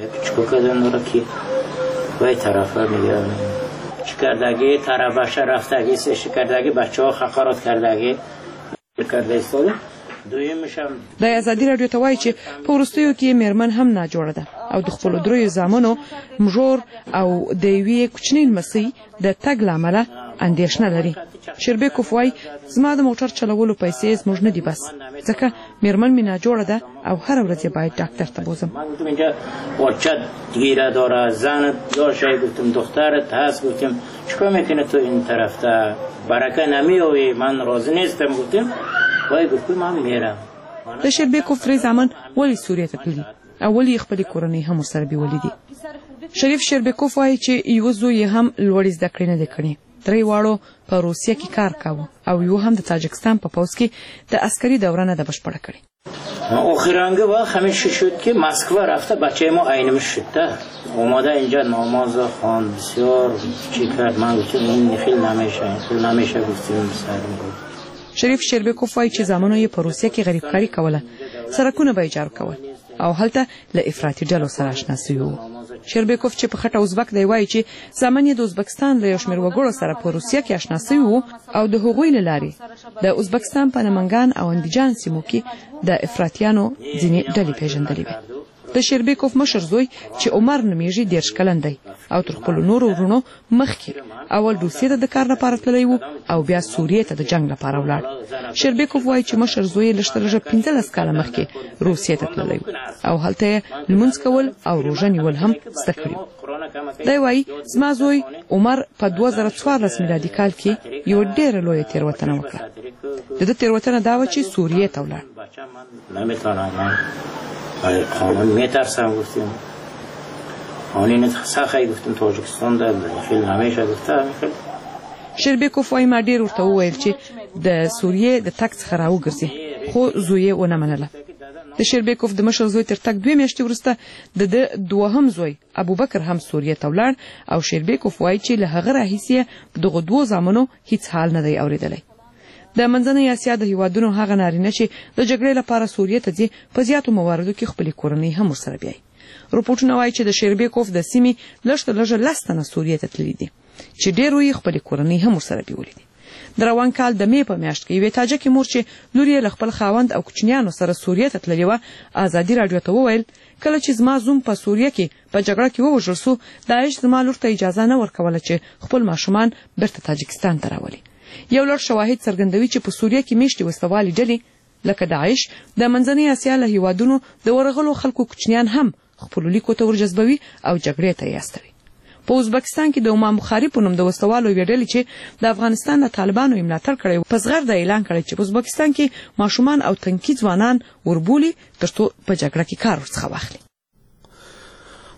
وای طرفا میگم شکردگی طرفش رفتگی سه شکردگی بچه‌ها خقارات کردگی کرده ایستاده. د ازادي راډیو ته وایي چې په وروستیو کې میرمن هم ناجوړه ده او د خپلو 3 زامنو مژور او د یوې کوچنۍ لمسۍ د تګ له امله اندېښنه لري. شیربکوف وایي زما د موټر چلولو پیسې زموږ نه دي بس ځکه میرمن مې ناجوړه ده او هر ورځ باید ډاکټر ته بوزم. اینجا بچت گیره داره زن داشته گفتم دخترت هست گفتم چیکار میکنه تو این طرف تا برکه نمیوی من راضی نیستم گفتم وای گفتم من میرم. د شیربکوف 3 زامن ولی سوریه ته تللي او ولی خپل کورنۍ هم سره بیولې دي. شریف شیربکوف وایي چې یو زوی هم لوړ زده کړې نه دی کړې. 3 واړو په روسیه کې کار کاوه او یو هم د تاجکستان په پوځ کې د عسکري دورانه د بشپړه کړې. آخرانگه وقت همیشه شد که مسکو رفته بچه ما عینم شده اومده اینجا نماز خوان بسیار چی کرد من گفتم این خیلی نمیشه گفتیم سرم گفت. شریف شیربکوف وایي چې زامنو یې په روسیه کې غریبکاري کوله، سرکونه به ایجار کول او هلته له افراطي ډلو سره اشنا سوي وو. شیربکوف چې په خټه ازبک دی وایي چې زامن یې د ازبکستان له یو شمېر وګړو سره په روسیه کې اشنا سوي وو او د هغوی له لارې د ازبکستان په نمنګان او اندیجان سیمو کې د افراطیانو ځینې ډلې پیژندلې وې. د شیربکوف مشر زوی چې عمر نومیږي 10 کلن دی او تر خپلو نورو ورونو مخکې اول روسیې ته د کار لپاره تللی و او بیا سوریې ته د جنګ لپاره ولاړ. شیربکوف وایي چې مشر زوی یې لږترلږه 15 کاله مخکې روسیې ته تللی و او هلته یې لمونځ کول او روژه نیول هم زده کړي وو. دی وایي زما زوی عمر په 2014 میلادي کال کې یوه ډېره لویه تېروتنه وکړه. د ده تېروتنه دا وه چې سوریې ته ولاړ. خانم میترسم گفتیم خانین سخی گفتیم تاجکستان در خیلی نمیشه گفته. شیربکوف وایي ما ډېر ورته وویل چې د سوریې د تګ څخه راوګرځي خو زوی یې ونه منله. د شیربکوف د مشر زوی تر تګ 2 میاشتې وروسته د دوهم زوی ابوبکر هم سوریې ته ولاړ او شیربکوف وایي چې له هغه راهیسې دغه 2 زامنو هیڅ حال نه دی اورېدلی. د منځنۍ اسیا د هیوادونو هغه نارینه چې د جګړې لپاره سوریې ته ځي په زیاتو مواردو کې خپلې کورنۍ هم ورسره بیایي. رپورټونه وایي چې د شیربکوف د سیمې لږترلږه 10 تنه سوریې ته تللي دي چې ډېرو یې خپلې کورنۍ هم ورسره بیولې دي. د روان کال د مې په میاشت کې یوې تاجکې مور چې لور یې له خپل خاوند او کوچنیانو سره سوریې ته تللې وه ازادي راډیو ته وویل کله چې زما زوم په سوریه کې په جګړه کې ووژل سو داعش زما لور ته اجازه نه ورکوله چې خپل ماشومان بیرته تاجکستان ته راولي. یو لړ شواهد څرګندوي چې په سوریه کې میشتې وسلوالې ډلې لکه داعش د منځنۍ اسیا له هیوادونو د ورغلو خلکو کوچنیان هم خپلو لیکو ته ورجذبوي او جګړې ته یې استوي. په ازبکستان کې د امام بخاري په نوم د وسلوالو یوې ډلې چې د افغانستان د طالبانو یې ملاتړ کړی په زغرده اعلان کړی چې په ازبکستان کې ماشومان او تنکي ځوانان وربولي تر څو په جګړه کې کار ورڅخه واخلي.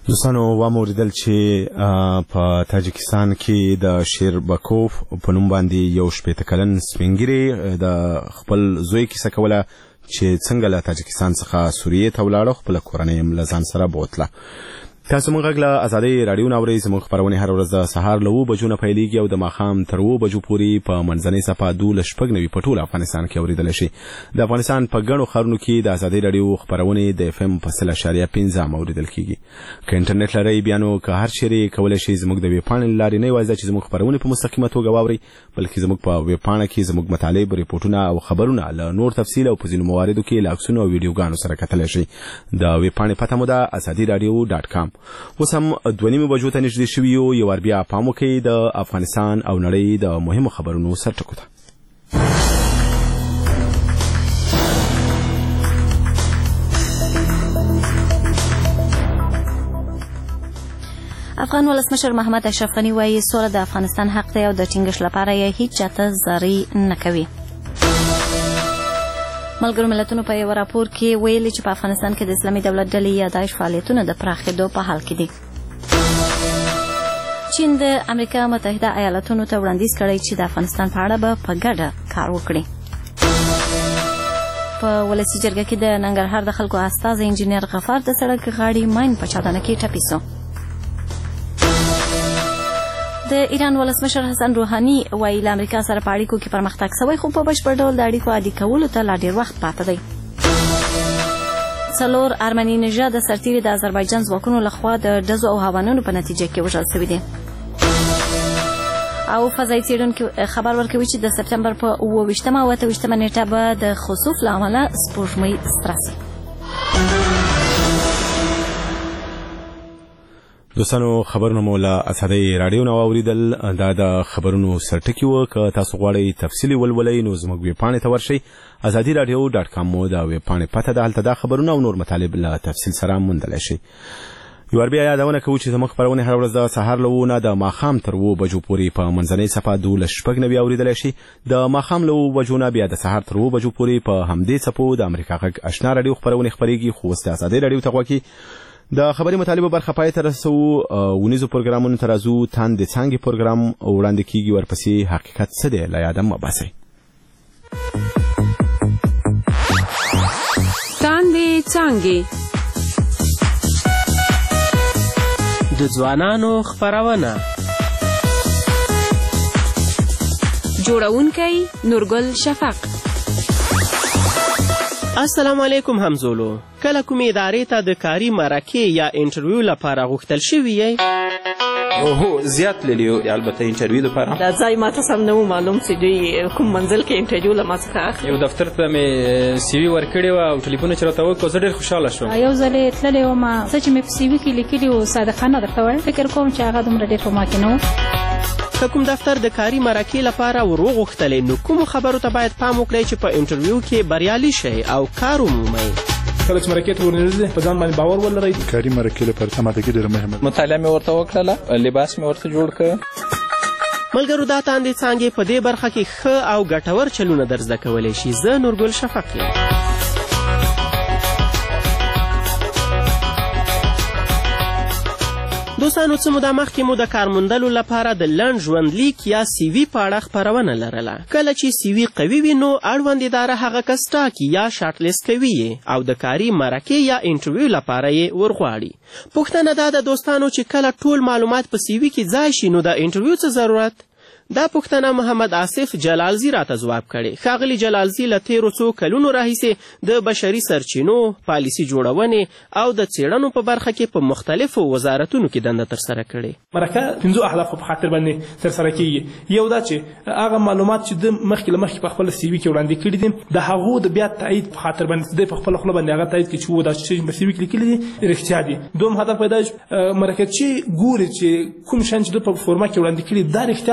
دوستانو واوریدل چې په تاجکستان کې د شیربکوف په نوم باندې یو 80 کلن سپینګری د خپل زوی کیسه کوله چې څنګه له تاجکستان څخه سوریې ته ولاړ خپل کورنۍ هم له ځان سره بوتله. تاسو موږ غږ له ازادۍ رادیو ناوري زموږ خبرونه هر ورځ د سهار له 9 بجو نه پیلېږي او د ماښام تر 2 بجو پورې په منځنۍ صفحه 12 په ټول افغانستان کې اوریدل شي. د افغانستان په ګڼو ښارونو کې د ازادۍ رادیو خبرونه د FM په 0.5 اوریدل کیږي. که انټرنیټ لرئ بیا نو که هر چیرې کولای شئ زموږ د ویب پاڼې لارې نه یوازې چې زموږ خبرونه په مستقیمه توګه واورئ بلکې زموږ په ویب پاڼه کې زموږ مطالب ریپورتونه او خبرونه له نور تفصیل او په ځینو مواردو کې له عکسونو او ویډیوګانو سره کتلی شئ. د ویب پاڼې پته مو ده azadiradio.com. اوس هم 2:30 بجو ته نږدې شوي یو ور بیا پام وکړئ د افغانستان او نړۍ د مهمو خبرونو سرټکو ته. افغان ولسمشر محمد اشرف غني وایي سوله د افغانستان حق دی او د ټینګښت لپاره یې هیڅ چاته زارۍ نه کوي. ملګرو ملتونو په یو راپور کې ویلي چې په افغانستان کې د اسلامي دولت ډلې یا داعش فعالیتونه د پراخېدو په حال کې دي. چین د امریکا متحده ایالاتونو ته وړاندیز کړی چې د افغانستان په اړه به په ګډه کار وکړي. په ولسي جرګه کې د ننګرهار د خلکو استازی انجینیر غفار د سړک غاړې ماین په چاودنه کې ټپي شو. د ایران ولسمشر حسن روحاني وایي له امریکا سره په اړیکو کې پرمختګ شوی خو په بشپړ ډول د اړیکو عادي کولو ته لا ډېر وخت پاته دی. 4 ارمني نژاد سرتیري د آذربایجان ځواکونو لخوا د ډزو او هاوانونو په نتیجه کې وژل شوي دي. او فضایي څېړونکي خبر ورکوي چې د سپتمبر په 28 او 28 نیټه به د خسوف له امله سپوږمۍ ستراسي. دوستانو خبرونه مو له ازادۍ رادیو نه واوریدل. دا د خبرونو سرټکي وو. که تاسو غواړئ تفصیلي ولولئ نو زموږ ویب پاڼې ته ورشئ. azadiradio.com مو د ویب پاڼې پته ده. هلته دا خبرونه او نور مطالب له تفصیل سره موندلی شئ. یو بیا یادونه کوو چې زموږ خبرونه هر ورځ د سهار له 9 د ماښام تر 2 بجو پورې په منځنۍ صفحه 12 اوریدلی شي. د ماښام له 2 بجو نه بیا د سهار تر 2 بجو پورې په همدې څپو د امریکا غږ آشنا رادیو خبرونه خپرېږي. خو اوس د ازادۍ رادیو ته غوږ د خبري مطالبه برخه پای ته رسو. ونیزو پروګرامونو ترازو تاند څنګه پروګرام وړاندې کیږي ورپسې حقیقت څه دی لا یادم مباسي. تاند څنګه د ځوانانو خبرونه جوړونکي نورګل شفق. السلام علیکم همزولو. کله کومې ادارې ته د کاري مرکې یا انټرویو لپاره غوښتل شوي یې؟ هو زیات لیلیو البته انټرویو لپاره. دا ځای ماته سم نه و معلوم چې دوی کوم منزل کې انټرویو له ما څخه اخلي. یو دفتر ته مې سی وي ورکړی و او ټلیفون یې راته وکړ. زه ډېر خوشحاله شوم. یو ځل یې تللی وم څه چې مې په سی وي کې لیکلي و صادقانه درته وایم فکر کوم چې هغه دومره ډېر په ما کې نه و. که کوم دفتر د کاري مرکې لپاره ور وغوښتلې نو کومو خبرو ته باید پام وکړئ چې په انټرویو کې بریالي شئ او کار ومومئ؟ کله چې مرکې ته ورننوځئ په ځان باندې باور ولرئ. کاري مرکې لپاره تماده کې ډېره مهمه ده. مطالعه مې ورته وکړله، لباس مې ورته جوړ کړ. ملګرو دا تاندې څانګې په دې برخه کې ښه او ګټور چلونه در زده کولی شي. زه نورګل شفق یم. دوستانو څه موده مخکې مو د کار موندلو لپاره د لنډ ژوندلیک یا سی وي په اړه خپرونه لرله. کله چې سی وي قوي وي نو اړوند اداره هغه کس ټاکي یا شارټ لیست کوي او د کاري مرکې یا انټرویو لپاره یې ورغواړي. پوښتنه دا ده دوستانو چې کله ټول معلومات په سی وي کې ځای شي نو د انټرویو څه ضرورت؟ دا پوښتنه محمد آصف جلالزی راته ځواب کړی. ښاغلي جلالزی له تیرو څو کلونو راهیسې د بشري سرچینو، پالیسي جوړونې او د څېړنو په برخه کې په مختلفو وزارتونو کې دنده ترسره کړې. مرکه 5 اهدافو په خاطر باندې ترسره کیږي. یو دا چې هغه معلومات چې د مخکې له مخکې په خپل سی وي کې وړاندې کړي دي د هغو د بیا تایید په خاطر باندې د په خپل خوله باندې هغه تایید کړي چې و دا چې په سی وي کې لیکلي دي رښتیا دي. دوم هدف پیدا مرکه چې ګوري چې کوم شان چې په فورما کې وړاندې کړي دا رښتیا واقعیت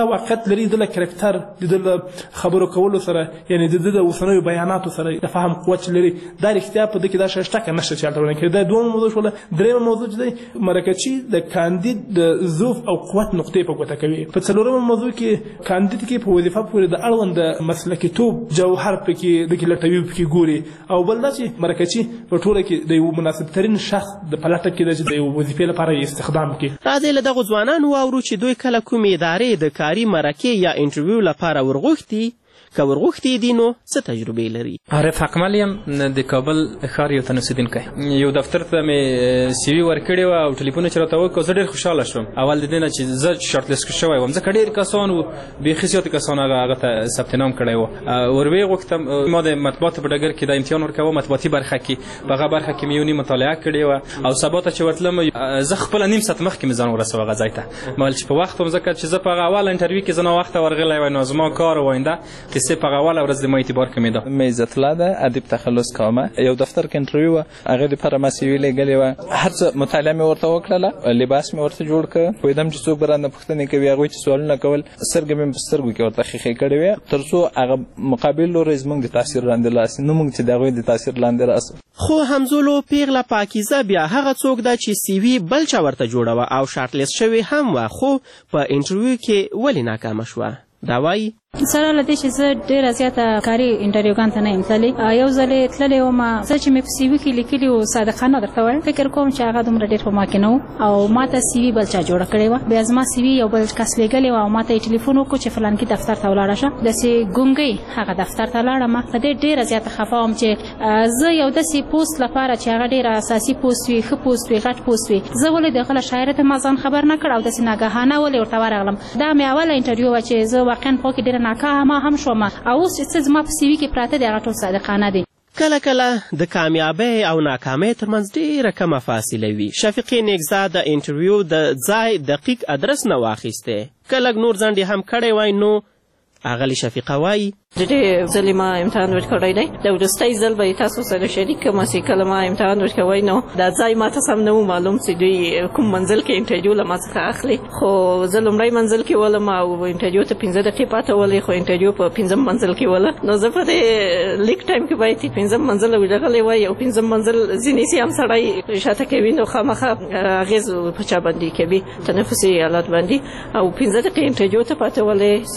شخصیت لري د کرکټر د خبرو کولو سره یعنی د اوسنیو بیاناتو سره د فهم قوت لري دا رښتیا په دې کې دا شته که نشته چې البته کې دا دوه موضوع شول درېم موضوع چې مرکچی د کاندید د ضعف او قوت نقطې په ګوته کوي په څلورم موضوع کې کاندید کې په وظیفه پورې د اړوند مسلکیتوب جوهر پکې د لټوي پکې ګوري او بل دا چې مرکچی په ټوله کې د یو مناسب ترين شخص د پلټه کې د یو وظیفې لپاره استخدام کړي راځي له دغه ځوانانو واورو چې دوی کله کومې ادارې د کاري مرکې یا انټرویو لپاره ورغوښتي که ورغوښتي دي نو څه تجربې لري. عارف حکمل یم د کابل ښار یو تن اوسېدونکی یو دفتر ته مې سی وي ورکړې وه او ټلیفون چې راته وکړ زه ډېر خوشحاله شوم اول د دې نه چې زه شارټ لیست شوی وم ځکه ډېر کسان وو بیخي زیاتې کسان هغه ته ثبت نام کړی وو ور ویې غوښتم ما د مطبوعاتو په ډګر کې د امتحان ورکوه مطبوعاتي برخه کې په هغه برخه کې مې یو نیم مطالعه کړې وه او سبا ته چې ورتلم زه خپله نیم ساعت مخکې مې ځان ورسوه هغه ځای ته ما ویل چې په وخت وم ځکه چې زه په هغه اوله انټرویو کې زه ناوخته ورغلی وای نو زما کار و آینده قصې په هغه اوله ورځ ما اعتبار کمیده مې عزت الله ده ادب تخلص کومه یو دفتر کې انټرویو و هغه لپاره ما سی وی لګلې و هر څه مطالعه مې ورته وکړله لباس مې ورته جوړ کړ پوهېدم چې څوک به رانه پوښتنې کوي هغوی چې سوالونه کول سترګې مې په سترګو کې ورته ښیښې کړې وې تر څو هغه مقابل لوری زموږ د تاثیر لاندې راسي نه موږ چې د هغوی د تاثیر لاندې راسو. خو همزولو پیغله پاکیزه بیا هغه څوک ده چې سی وی بل چا ورته جوړوه او شارټ لیست شوې هم وه خو په انټرویو کې ولې ناکامه شوه دا وایي سره له دې چې زه ډېره زیاته کاري انټرویوګانو ته نه یم تللې یو ځل یې تللې وم زه چې مې په سی وي کې لیکلي وو صادقانه درته وایم فکر کوم چې هغه دومره ډېر په ما کې نه و او ما ته سی وي بل چا جوړه کړې وه بیا زما سی وي یو بل کس لیږلی و او ما ته یې ټلیفون وکړو چې فلانکي دفتر ته ولاړه شه داسې ګونګۍ هغه دفتر ته لاړم په دې ډېره زیاته خفه وم چې زه یو داسې پوسټ لپاره چې هغه ډېر اساسي پوسټ وي ښه پوسټ وي غټ پوسټ وي زه ولې د هغه له شاعره ته ما ځان خبر نه کړ او داسې ناګهانه ولې ورته ورغلم دا مې اوله انټرویو وه چې زه واقعا په کې ډېره ناکامه هم او اوس چې زما په سی وي کې پراته دي هغه ټول صادقانه دي. کله کله د کامیابۍ او ناکامۍ ترمنځ ډېره کمه فاصله وي. شفیقې نیکزا د انټرویو د ځای دقیق ادرس نه واخیستی که لږ نور ځنډ هم کړی وای نو اغلی شفیقه وایي ډېرې ځلې ما امتحان ورکړی دی د وروستۍ ځل به یې تاسو سره شریک کړم چې کله ما امتحان ورکوی نو دا ځای ما ته سم نه و معلوم چې دوی کوم منزل کې انټرویو له ما څخه اخلي خو زه لومړی منزل کې ولم او انټرویو ته 15 دقیقې پاته ولې خو انټرویو په 15 منزل کې وله نو زه په دې لیک ټایم کې باید 15 منزل ورغلی وای او 15 منزل ځینې سي هم سړی شاته کوي نو خامخا اغېز په چا باندې کوي تنفسي حالات باندې او 15 دقیقې انټرویو ته پاته ولې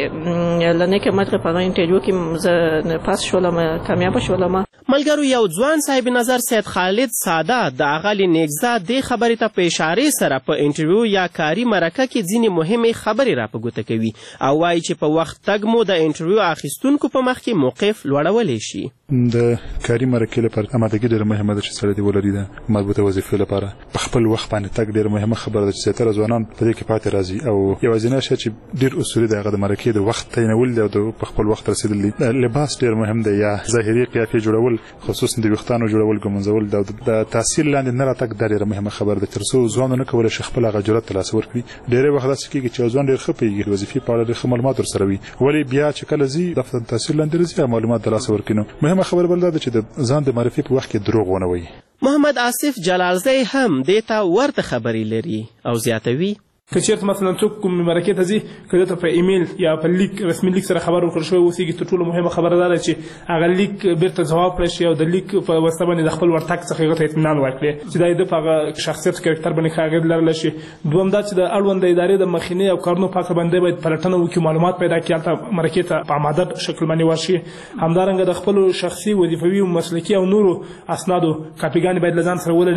چې لنه کې ماته په انټرویو کې زه پاس شولم کامیاب شولم. ملګرو یو ځوان صاحب نظر سید خالد ساده د اغلی نیکزا دې خبرې ته په اشارې سره په انټرویو یا کاري مرکه کې ځینې مهمې خبرې را په ګوته کوي او وایي چې په وخت تګ مو د انټرویو اخیستونکو په مخ کې موقف لوړولی شي. د کاري مرکې لپاره امادګي ډېره مهمه ده چې سړی دې ولري د مربوطه وظیفې لپاره په خپل وخت باندې تګ ډېره مهمه خبره ده چې زیاتره ځوانان په دې کې پاتې راځي او یوازینی شی چې ډېر اصولي دی هغه د مرکې د وخت تعینول دی او د په خپل وخت رسیدل دي. لباس ډېر مهم دی یا ظاهري قیافې جوړول خصوصا د ویښتانو جوړول ګمنځول د تحصیل لاندې نه راتګ دا ډېره مهمه خبره ده تر څو ځوان نه کولی شي خپل هغه جرأت ترلاسه ورکړي. ډېری وخت داسې کېږي چې ځوان ډېر ښه پوهېږي وظیفې په اړه ډېر ښه معلومات ورسره وي ولې بیا چې کله ځي دفتر تحصیل لاندې راځي معلومات ترلاسه ورکړي نو مهمه خبره بل دا ده چې د ځان د معرفي په وخت کې دروغ ونه وایي. محمد آصف جلالزی هم دې ته ورته خبرې لري او زیاتوي که چېرته مثلا څوک کوم مرکې ته ځي که ده ته په ایمیل یا په لیک رسمي لیک سره خبر ورکړل شوی اوسېږي تر ټولو مهمه خبره دا ده چې هغه لیک بېرته ځواب کړی شي او د لیک په واسطه باندې د خپل ورتګ څخه هغه ته اطمینان ورکړي چې دا د په هغه شخصیت کرکټر باندې ښه اغېز لرلی شي. دویم دا چې د اړوند ادارې د مخینې او کارونو په هکله باندې باید پلټنه وکړي معلومات پیدا کړي هلته مرکې ته په اماده شکل باندې ورشي. همدارنګه د خپلو شخصي وظیفوي مسلکي او نورو اسنادو کاپیګانې باید له ځان سره ولري.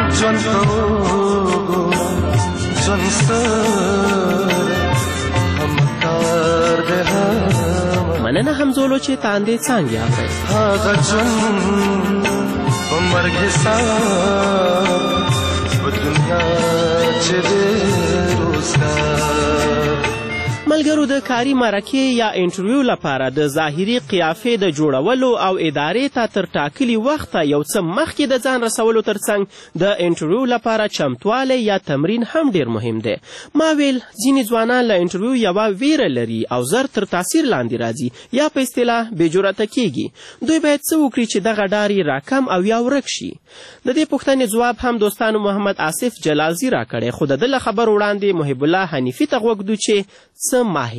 مننه همزولو چې تاندې څانګې اورئ هغه ژوند په مرګ سار په دنیا چې ډېر وروسته ملګرو د کاري مرکې یا انټرویو لپاره د ظاهري قیافې د جوړولو او ادارې ته تر ټاکلي وخته یو څه مخکې د ځان رسولو ترڅنګ د انټرویو لپاره چمتوالی یا تمرین هم ډیر مهم دی. ما ویل ځینې ځوانان له انټرویو یوه ویره لري او زر تر تاثیر لاندې راځي یا په اصطلاح بېجرأته کیږي. دوی باید څه وکړي چې دغه ډار یې راکم او یا ورک شي؟ د دې پوښتنې ځواب هم دوستانو محمد آصف جلالزی راکړی خو د ده له خبرو وړاندې محب الله حنیفي ته غوږ دو چې څه ماهیت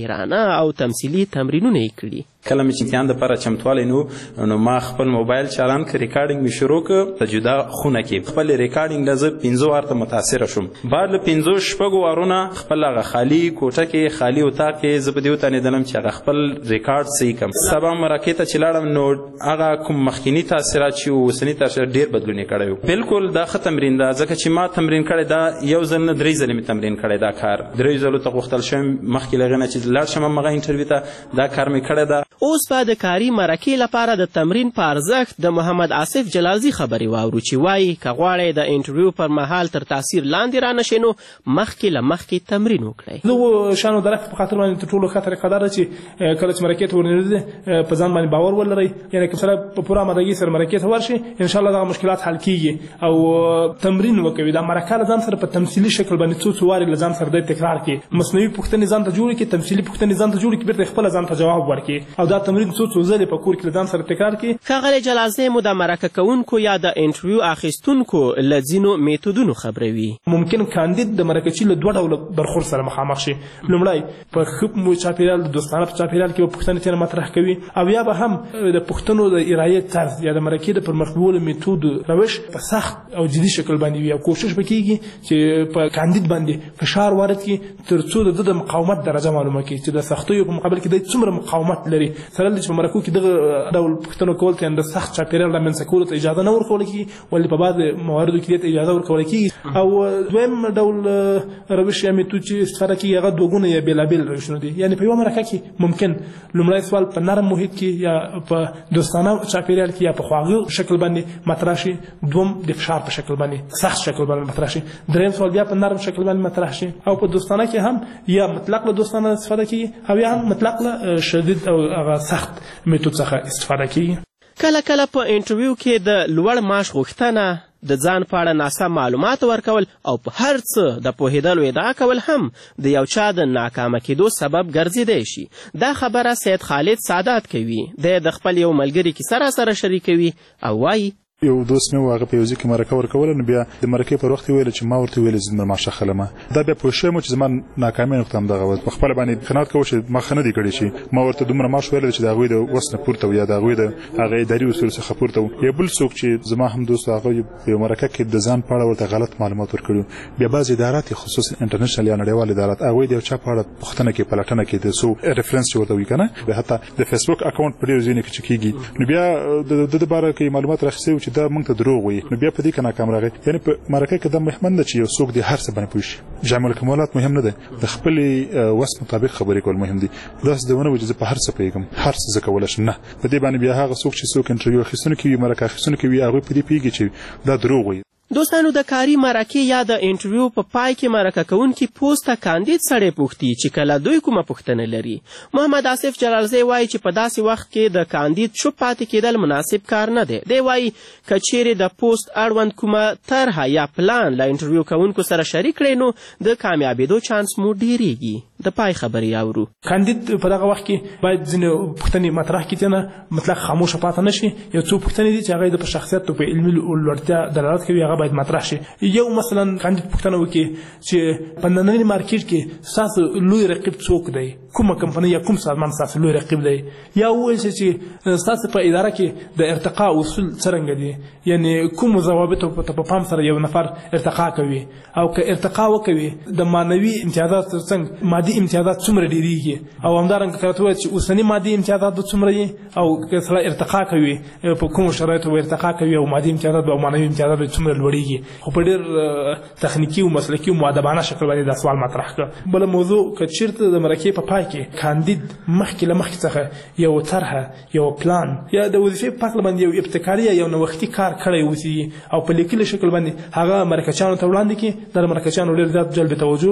ماهرانه او تمثیلي تمرینونه یې کړي. کله مې چې امتحان دپاره چمتوالی نو ما خپل موبایل چالان که ریکارډینګ مې شروع که په جدا خونه کې خپل ریکارډینګ له زه 5 وار ته متاثره شوم. بعد له 5-6 وارونه خپل هغه خالي کوټه کې خالي اتاق کې زه په دې وتانېدلم چې هغه خپل ریکارډ صحیح کړم. سبا مراکې ته چې لاړم نو هغه کوم مخکیني تاثیرات چې اوسني تاثیرات ډېر بدلون یې کړی و. بالکل دا ښه تمرین ده ځکه چې ما تمرین کړی دا یو ځل نه 3 ځلې مې تمرین کړی دا کار 3 ځلو ته غوښتل شوم مخکې له هغې نه چې لاړ شم همغه انټرویو ته دا کار مې کړی ده. اوس به د کاري مرکې لپاره د تمرین په ارزښت د محمد آصف جلالزي خبرې واورو چې وایي که غواړئ د انټرویو پر مهال تر تاثیر لاندې رانشئ نو مخکې له مخکې تمرین وکړئ. زه شانو درخت په خاطر باندې تر ټولو ښه طریقه دا ده چې کله چې مرکې ته ورننوځئ په ځان باندې باور ولرئ. یعنې که سره په پوره آمادګۍ سره مرکې ته ورشئ انشاءالله دغه مشکلات حل کیږي او تمرین وکوي. دا مرکه له ځان سره په تمثیلي شکل باندې څو وارې له ځان سره دی تکرار کړي. مصنوعي پوښتنې ځان ته جوړې کړي تمثیلي پوښتنې ځان ته جوړې کړي بېرته خپله ځان ته جواب ورکړي او دا تمرین څو ځلې په کور کې له ځان سره تکرار کړي. ښاغلی جلالزی مو د مرکه کوونکو یا د انټرویو اخیستونکو له ځینو میتودونو خبروي. ممکن کاندید د مرکچي له 2 ډوله برخورد سره مخامخ شي. لومړی په ښه چاپېریال د دوستانه په چاپېریال کې به پوښتنې ترې مطرح کوي او یا به هم د پوښتنو د ارایې طرز یا د مرکې د پرمخ بیولو میتود روش په سخت او جدي شکل باندې وي او کوشش به کېږي چې په کاندید باندې فشار وارد کړي تر څو د مقاومت درجه معلومه کړي چې د سختیو په مقابل کې دی څومره مقاومت لري. سره چې په مرکو کې دغه ډول پوښتنو کول ته د سخت چاپېریال رامنځته کولو ته اجازه نه ورکول کېږي ولې په بعض مواردو کې دې ته اجازه ورکول کېږي. او دویم ډول روش یا میتود چې استفاده کېږي هغه دوه ګونه یا بېلابېل روشونه دي. یعنې په یوه مرکه کې ممکن لومړی سوال په نرم محیط کې یا په دوستانه چاپېریال کې یا په خواږه شکل باندې مطرح شي. دوم د فشار په شکل باندې سخت شکل باندې مطرح شي. دریم سوال بیا په نرم شکل باندې مطرح شي او په دوستانه کې هم یا مطلق له دوستانه استفاده کېږي او یا هم مطلق له شدید او هغه سخت میتود څخه استفاده کېږي. کله کله په انټرویو کې د لوړ معاش غوښتنه د ځان په اړه ناسم معلومات ورکول او په هر څه د پوهېدلو ادعا کول هم د یو چا د ناکامه کېدو سبب ګرځېدی شي. دا خبره سید خالد سادات کوي. د خپل یو ملګري کیسه راسره شریکوي او وایي یو دوست مې هغه په یو ځای کې مرکه ورکوله نو بیا د مرکې پر وخت ویل چې ما ورته ویل زه دومره معاش اخلمه. دا بیا پوه شوم چې زما ناکامي نقطه همدغه وه. په خپله باندې قناعت کوم چې ما ښه نه دي کړی چې ما ورته دومره معاش ویلی چې د هغوی د وس نه پورته و یا د هغوی د هغه اداري اصولو څخه پورته و. یا بل څوک چې زما هم دوست هغه په یو مرکه کې د ځان په اړه ورته غلط معلومات ورکړي. بیا بعضې ادارات خصوصا انټرنیشنل یا نړیوال ادارات هغوی د یو چا په اړه پوښتنه کوي پلټنه کوي د څو ریفرنس چې ورته وي که نه بیا حتی د فیسبوک اکاونټ په ډېرو ځایونو کې چې کېږي نو بیا د ده باره کې معلومات راخیستي وي چې دا موږ ته دروغ وایي نو بیا په دې کې ناکام راغی. یعنې په مرکه کې دا مهمه ده چې یو څوک د هر څه باندې پوه شي. جامع الکمالات مهم نه ده. د خپلې وس مطابق خبرې کول مهم دي. داسې د ونه وي چې زه په هر څه پوهېږم هر څه زه کولی شم. نه په دې باندې بیا هغه څوک چې څوک انټرویو اخیستونکي وي مرکه اخیستونکي وي هغوی په دې پوهېږي چې دا دروغ وایي. دوستانو د کاري مرکې یا د انټرویو په پای کې مرکه کوونکي پوسټه کاندید سړی پوښتي چې کله دوی کومه پوښتنه لري. محمد آصف جلالزی وایي چې په داسې وخت کې د کاندید چوپ پاتې کېدل مناسب کار نه دی. دی وایي که چیرې د پوسټ اړوند کومه طرحه یا پلان له انټرویو کوونکو سره شریک کړئ نو د کامیابېدو چانس مو ډېرېږي. د پای خبرې اورو. کاندید په دغه وخت کې باید ځینې پوښتنې مطرح کړي چې نه مطلق خاموشه پاتې نه شي. یو څو پوښتنې دي چې هغه د په شخصیت او په علمي لوړتیا دلالت کوي هغه باید مطرح شي. یو مثلا کاندید پوښتنه وکړي چې په ننني مارکیټ کې ستاسو لوی رقیب څوک دی؟ کومه کمپنۍ یا کوم سازمان ستاسو لوی رقیب دی؟ یا ووایي چې ستاسو په اداره کې د ارتقا اصول څرنګه دي؟ یعنې کومو ضوابطو ته په پام سره یو نفر ارتقا کوي او که ارتقا وکوي د معنوي امتیازات ترڅنګ مادي امتیازات څومره ډېرېږي او همدارنګه که راته ووایي چې اوسني مادي امتیازات به څومره وي او که سړی ارتقا کوي په کومو شرایطو به ارتقا کوي او مادي امتیازات او معنوي امتیازات به څومره لوړېږي. خو په ډېر تخنیکي او مسلکي او مؤدبانه شکل باندې دا سوال مطرح کړه. بله موضوع که چېرته د مرکې په پای کې کاندید مخکې له مخکې څخه یو طرحه یو پلان یا د وظیفې په هکله باندې یو ابتکاري یا یو نوښتي کار کړی اوسي او په لیکلي شکل باندې هغه مرکچیانو ته وړاندې کړي دا د مرکچیانو ډېر زیات جلب توجه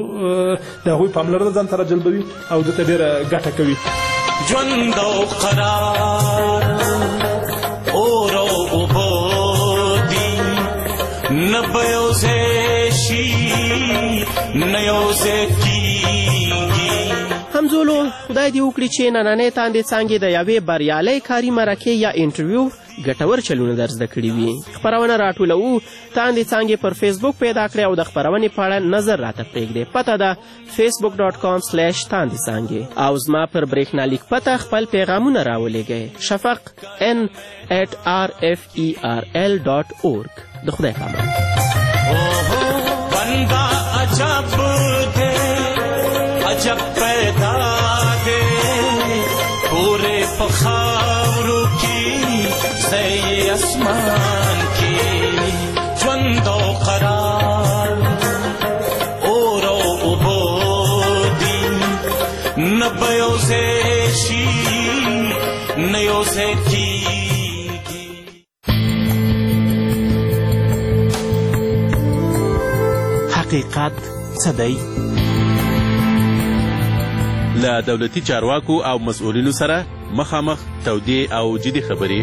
د هغوی پاملرنه ځان سره جلبوي او دته ډېره ګټه کوي. ژوند او قرار اور او اوبه دي نه به یو ځای شي نه یو ځای کېږي. همزولو خدای دې وکړي چې نننۍ تاندې څانګې د یوې بریالۍ کاري مرکې یا انټرویو ګټور چلونه در زده کړي وي. خپرونه راټولوو، تاندې څانګې پر فیسبوک پیدا کړئ او د خپرونې په اړه نظر راته پرېږدئ. پته ده facebook.com/تاندې څانګې او زما پر برېښنالیک پته خپل پیغامونه راولېږئ. شفق n@rferl.org. د خدای پامان. بندہ عجب دے عجب پیدا دے پورے پخاورو کی زی اسمان کی جوند و قرار اور و عبودی نبیو زیشی نیو زیکی حقیقت څه دی؟ له دولتي چارواکو او مسؤلینو سره مخامخ تودې او جدي خبرې.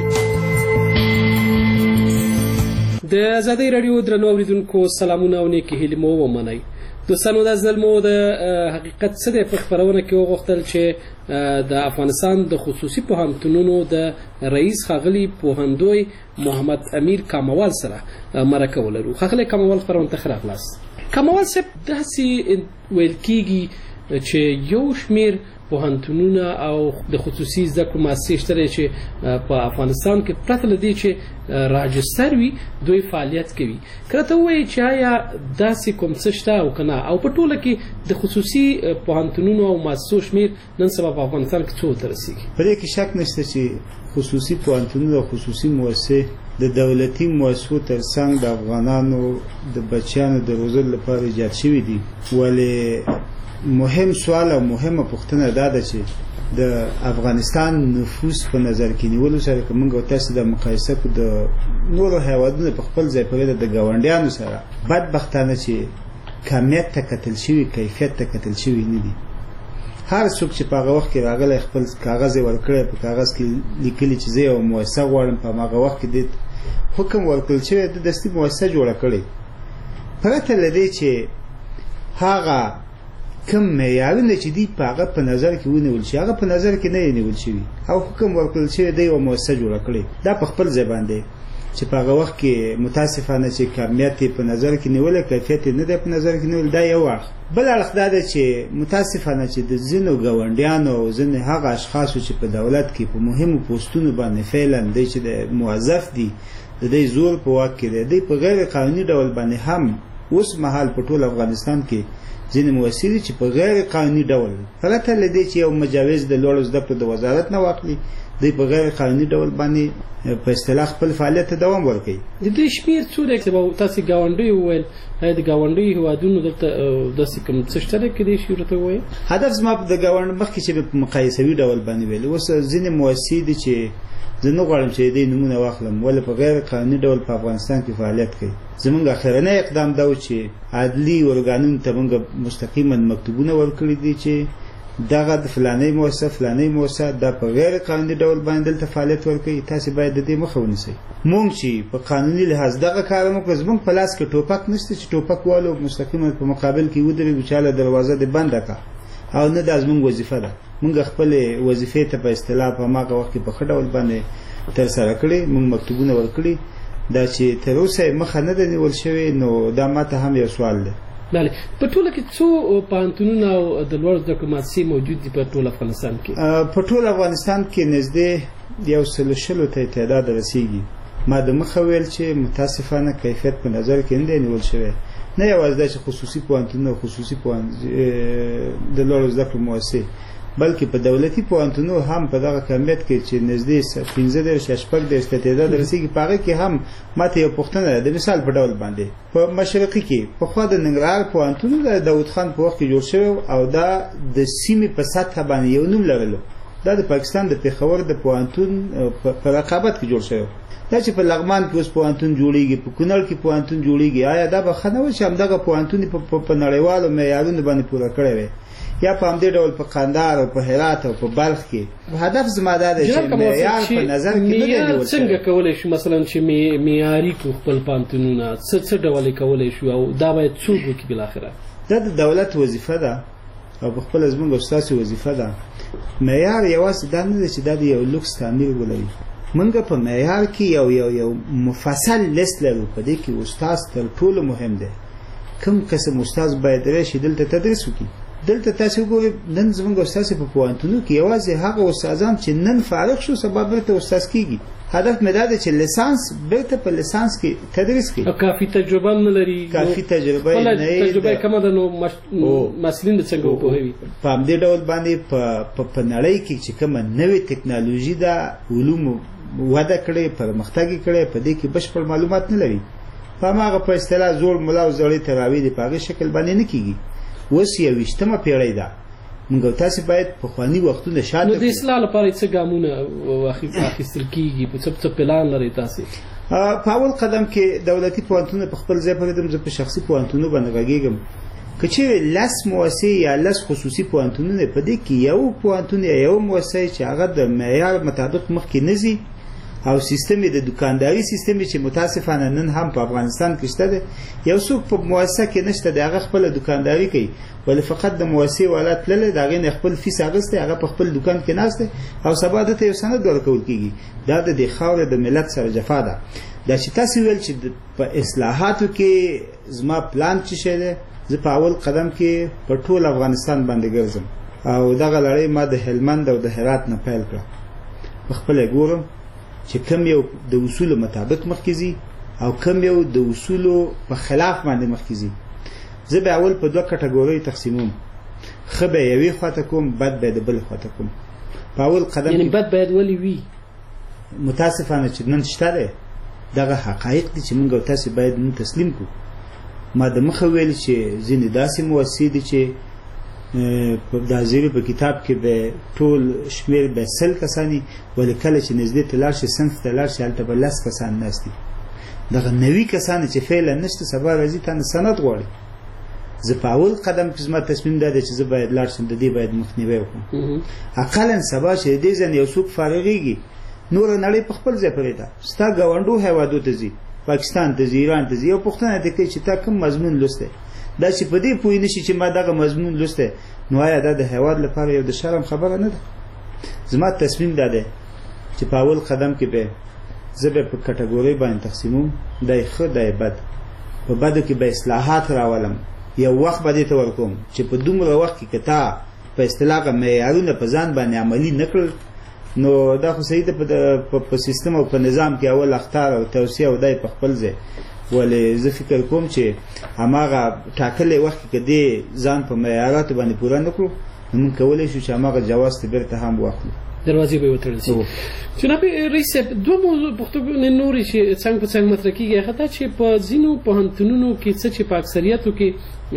د ازادۍ راډیو درنو اوریدونکو سلامونه او نیکې هیلې مو ومنئ. دوستانو دا ځل مو د حقیقت څه دی په خپرونه کې وغوښتل چې د افغانستان د خصوصي پوهنتونونو د رئیس ښاغلي پوهندوی محمد امیر کاموال سره مرکه ولرو. ښاغلی کاموال خپرونه ته ښه راغلاست. کاموال صاحب داسې ویل کېږي چې یو شمېر پوهنتونونه او د خصوصي زده کړو مؤسسې شته چې په افغانستان کې پرته له دې چې راجستر وي دوی فعالیت کوي. که راته ووایي چې آیا داسې کوم څه شته او که نه، او په ټوله کې د خصوصي پوهنتونونو او مؤسسو شمېر نن سبا په افغانستان کې څو ته رسېږي؟ په دې کې شک نشته چې خصوصي پوهنتونونه او خصوصي مؤسسې د دولتي مؤسسو ترڅنګ د افغانانو د بچیانو د روزلو لپاره ایجاد شوي دي. ولې مهم سوال او مهمه پوښتنه دا ده چې د افغانستان نفوس په نظر کې نیولو سره که موږ او تاسو د مقایسه کړو د نورو هیوادونو په خپل ځای پرېږده د ګاونډیانو سره، بدبختانه چې کمیت ته کتل شوي کیفیت ته کتل شوي نه دي. هر څوک چې په هغه وخت کې راغلی خپل کاغذ یې ورکړی، په کاغذ کې لیکلي چې زه یوه مؤسسه غواړم، په هغه وخت کې د حکم ورکړل شوی د دستي مؤسسه جوړه کړې، پرته له دې چې هغه کوم معیارونه چې دي په هغه په نظر کې ونیول شي، هغه په نظر کې نه نیول شوي او حکم ورکړل شوی دی یوه مؤسسه جوړه کړې. دا په خپل ځای باندې چې په هغه وخت کې متاسفانه چې کمیت یې په نظر کې نیولی، کیفیت یې نه دی په نظر کې نیول، دا یو اړخ. بل اړخ دا دی چې متاسفانه چې د ځینو ګاونډیانو او ځینې هغه اشخاصو چې په دولت کې په مهمو پوسټونو باندې فعلا دی چې د موظف دي، د دې زور په واک کې دی، دی په غیر قانوني ډول باندې هم اوس مهال په ټول افغانستان کې ځینې مؤسسې دي چې په غیر قانوني ډول پرته له دې چې یو مجوز د لوړو زده کړو د وزارت نه واخلي، دوی په غیر قانوني ډول باندې په اصطلاح خپل فعالیت ته دوام ورکوي. د دې شمېر څو دی؟ تاسې ګاونډیو وویل، آیا د ګاونډیو هېوادونو دلته داسې کوم څه شته دی کېدای شي ورته ووایي؟ هدف زما د ګاونډ مخکې چې په مقایسوي ډول باندې ویل، اوس ځینې مؤسسې دي چې زه نه غواړم چې د دې نومونه واخلم، ولې په غیر قانوني ډول په افغانستان کې فعالیت کوي. زمونږ اخرنی اقدام دا و چې عدلي ارګانونو ته مونږ مستقیما مکتوبونه ورکړي دي چې دغه د فلانۍ مؤسسه دا په غیر قانوني ډول باندې دلته فعالیت ورکوي، تاسې باید د دې مخه ونیسئ. مونږ چې په قانوني لحاظ دغه کار وکړو، زمونږ په لاس کې ټوپک نشته چې ټوپک والو مستقیما په مقابل کې ودرېږو چې هله دروازه دې بنده کړه، او نه دا زمونږ وظیفه ده. مونږ خپلې وظیفې ته په اصطلاح په هماغه وخت کې په ښه ډول باندې ترسره کړې، مونږ مکتوبونه ورکړي. دا چې تر اوسه مخه نه ده نیول شوې، نو دا ماته هم یو سوال دی. بله، په ټوله کې څو پوهنتونونه او د لوړو زده کړو مؤسسې موجود دي په ټول افغانستان کې؟ په ټول افغانستان کې نږدې 120 ته تعداد رسیږي. ما د مخه ویل چې متاسفانه کیفیت په نظر کې نه دی نیول شوی، نه یوازې دا چې خصوصي پوهنتونونه او خصوصي د لوړو زده کړو مؤسسې، بلکې په دولتي پوهنتونو هم په دغه کمیت کې چې نږدې 15-16 ته تعداد رسیږي. په هغه کې هم ماته یو پوښتنه ده، د مثال په ډول باندې په مشرقي کې پخوا د ننګرهار پوهنتون د داود خان په وخت کې جوړ شوی او دا د سیمې په سطحه باندې یو نوم لرلو، دا د پاکستان د پېښور د پوهنتون په رقابت کې جوړ شوی. دا چې په لغمان کې اوس پوهنتون جوړیږي، په کونړ کې پوهنتون جوړیږي، آیا دا به ښه نه وي چې همدغه پوهنتون په نړیوالو معیارونو باندې پوره کړی وی، یا په همدې ډول په قندهار او په هرات او په بلخ کې؟ هدف زما دا دی چې معیار په نظر کې نه دی نیول شوی. څنګه کولی شو مثلا چې معیاري کړو خپل پوهنتونونه؟ څه ډول یې کولی شو او دا باید څوک وکړي بالاخره؟ دا د دولت وظیفه ده او په خپله زموږ او ستاسې وظیفه ده. معیار یوازې دا نه دی چې دا د یو لوکس تعمیر ولري، منګه په معیار کې یو مفصل لیست لرو. په دې کې استاد تر ټولو مهم دی. کوم قسم استاد باید راشي دلته تدریس وکړي. دلته تاسو ګورئ نن زموږ استاد په پوهنتونو کې یوازې هغه استادان چې نن فارغ شو سبا بیرته استاد کیږي. هدف مې دا دی چې لیسانس بیرته په لیسانس کې تدریس کړي. کافي تجربه نه لري. کافي تجربه نه لري. تجربه کمه ده نو مسلین څنګه وپوهوي. په همدې ډول باندې په نړۍ کې چې کومه نوې ټکنالوژي ده علوم وده کړي پرمختګ کړي په دې کې بشپړ معلومات نه لري. په هغه په اصطلاح زوړ ملا او زړې تراوی دی په هغه شکل باندې نه کیږي. اوس 21مه پیړۍ ده. موږ تاسو باید په خواني وختونه شاته نو د اصلاح لپاره څه ګامونه اخیستل کیږي؟ په څه پلان لري تاسو؟ په اول قدم کې دولتي پوهنتونونه په خپل ځای پرېږدم. زه په شخصي پوهنتونونو باندې غږیږم. که چیرې لس مؤسسې یا لس خصوصي پوهنتونونه په دې کې یو پوهنتون یا یو مؤسسه چې هغه د معیار مطابق مخکې نه ځي او سیستم د دکانداري سیستم چې متاسفانه نن هم په افغانستان کې شته دی. یو څوک په مؤسسه کې نشته دی هغه خپل دکانداري کوي ولې فقط د مؤسسې والا تللی د هغې نه خپل فیس اخیستی هغه په خپل دکان کې ناست دی او سبا دته یو سند ورکول کېږي. دا د دې خاورې د ملت سره جفا ده. دا چې تاسو ویل چې په اصلاحاتو کې زما پلان څه شی دی، زه په اول قدم کې په ټول افغانستان باندې ګرځم او دغه لړۍ ما د هلمند او د هرات نه پیل کړه. په خپله ګورم چې کم یو د اصولو مطابق مخکې ځي او کم یو د اصولو په خلاف باندې مخکې ځي. زه به اول په دوه کټګوریو تقسیموم. ښه به یوې خواته کوم، بد به د بل خواته کوم. په اول قدم یعنی بد باید ولې وي؟ متاسفانه چې نن شته دی دغه حقایق دي چې موږ او تاسو باید نن تسلیم کړو. ما د مخه ویل چې ځینې داسې مؤسسې دي چې د ازیري په کتاب کې به ټول شمیر به 100 کسانی ولې کله چې نږدې ته لاړ شي صنف ته لاړ شي هلته به 10 کسان ناست دي. دغه 90 کسان چې فعلا نشته سبا راځي تا نه سند غواړي. زه په اول قدم کې زما تصمیم دا دی چې زه باید لاړ شم، د دې باید مخنیوی وکړم. اقلا سبا چې دې ځنې یو څوک فارغېږي نور نړۍ په خپل ځای پرېږده، ستا ګاونډو هیوادو ته ځي، پاکستان ته ځي، ایران ته ځي، یو پوښتنه دې کوي چې تا کوم مضمون لوستی. دا چې په دې پوه نشي چې ما دغه مضمون لوستی نو آیا دا د هیواد لپاره یو د شرم خبره نه ده؟ زما تصمیم دا دی چې په اول قدم کې به زه به په کټګورۍ باندې تقسیموم، دی ښه دی بد. په بدو کې به اصلاحات راولم، یو وخت به دې ته ورکوم چې په دومره وخت کې که تا په اصطلاح معیارونه په ځان باندې عملي نه کړل نو دا خو صحیح ده. په سیستم او په نظام کې اول اخطار او توصیه او دی په خپل ځای. ولې زه فکر کوم چې هماغه ټاکلی وخت کې دې ځان په معیاراتو باندې پوره نه کړو نو موږ کولی شو چې هماغه جواز ته بیرته هم واخلو. دروازې به وتړل شي. جناب رئیس صاحب، دوه موضوع پښتو نورې چې څنګه په څنګه مطرح کېږي هغه دا چې په ځینو پوهنتونونو کې څه چې په اکثریتو کې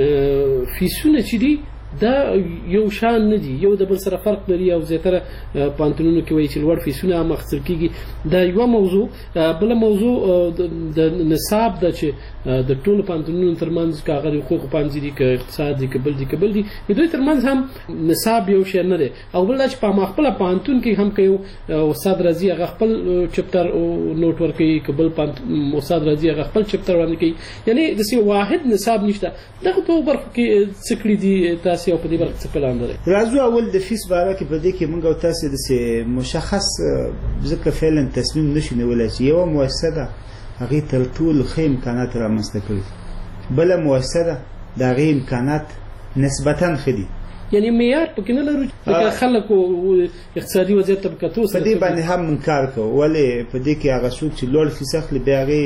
فیسونه چې دي دا یو شان نه دي، یو د بل سره فرق لري او زیاتره پوهنتونونو کې وایي چې لوړ فیسونه هم اخیستل کېږي. دا یوه موضوع. بله موضوع د نصاب ده چې د ټولو پوهنتونونو ترمنځ که هغه د حقوقو پوهنځي دي که اقتصاد دي که بل دي که بل دي د دوی ترمنځ هم نصاب یو شی نه دی. او بل دا چې په همخپله پوهنتون کې هم که یو استاد راځي هغه خپل چپټر نوټ ورکوي، که بل استاد راځي هغه خپل چپټر وړاندې کوي. یعنې داسې واحد نصاب نشته. دغه دوه برخو کې څه کړي دي تاسې او په دې برخه څه پلان لرئ؟ راځو اول د فیس باره کې په دې کې موږ او تاسې داسې مشخص ځکه فعلا تصمیم نشو نیولی چې یوه مؤسسه ده هغې تر ټولو ښه امکانات رامنځته کړي، بله مؤسسه ده د هغې امکانات نسبتا ښه دي. یعنی معیار پکې نه لرو چې خلکو اقتصادي وضعیت ته په کتو په دې باندې هم موږ کار کوو. ولې په دې کې هغه څوک چې لوړ فیس اخلي بیا هغې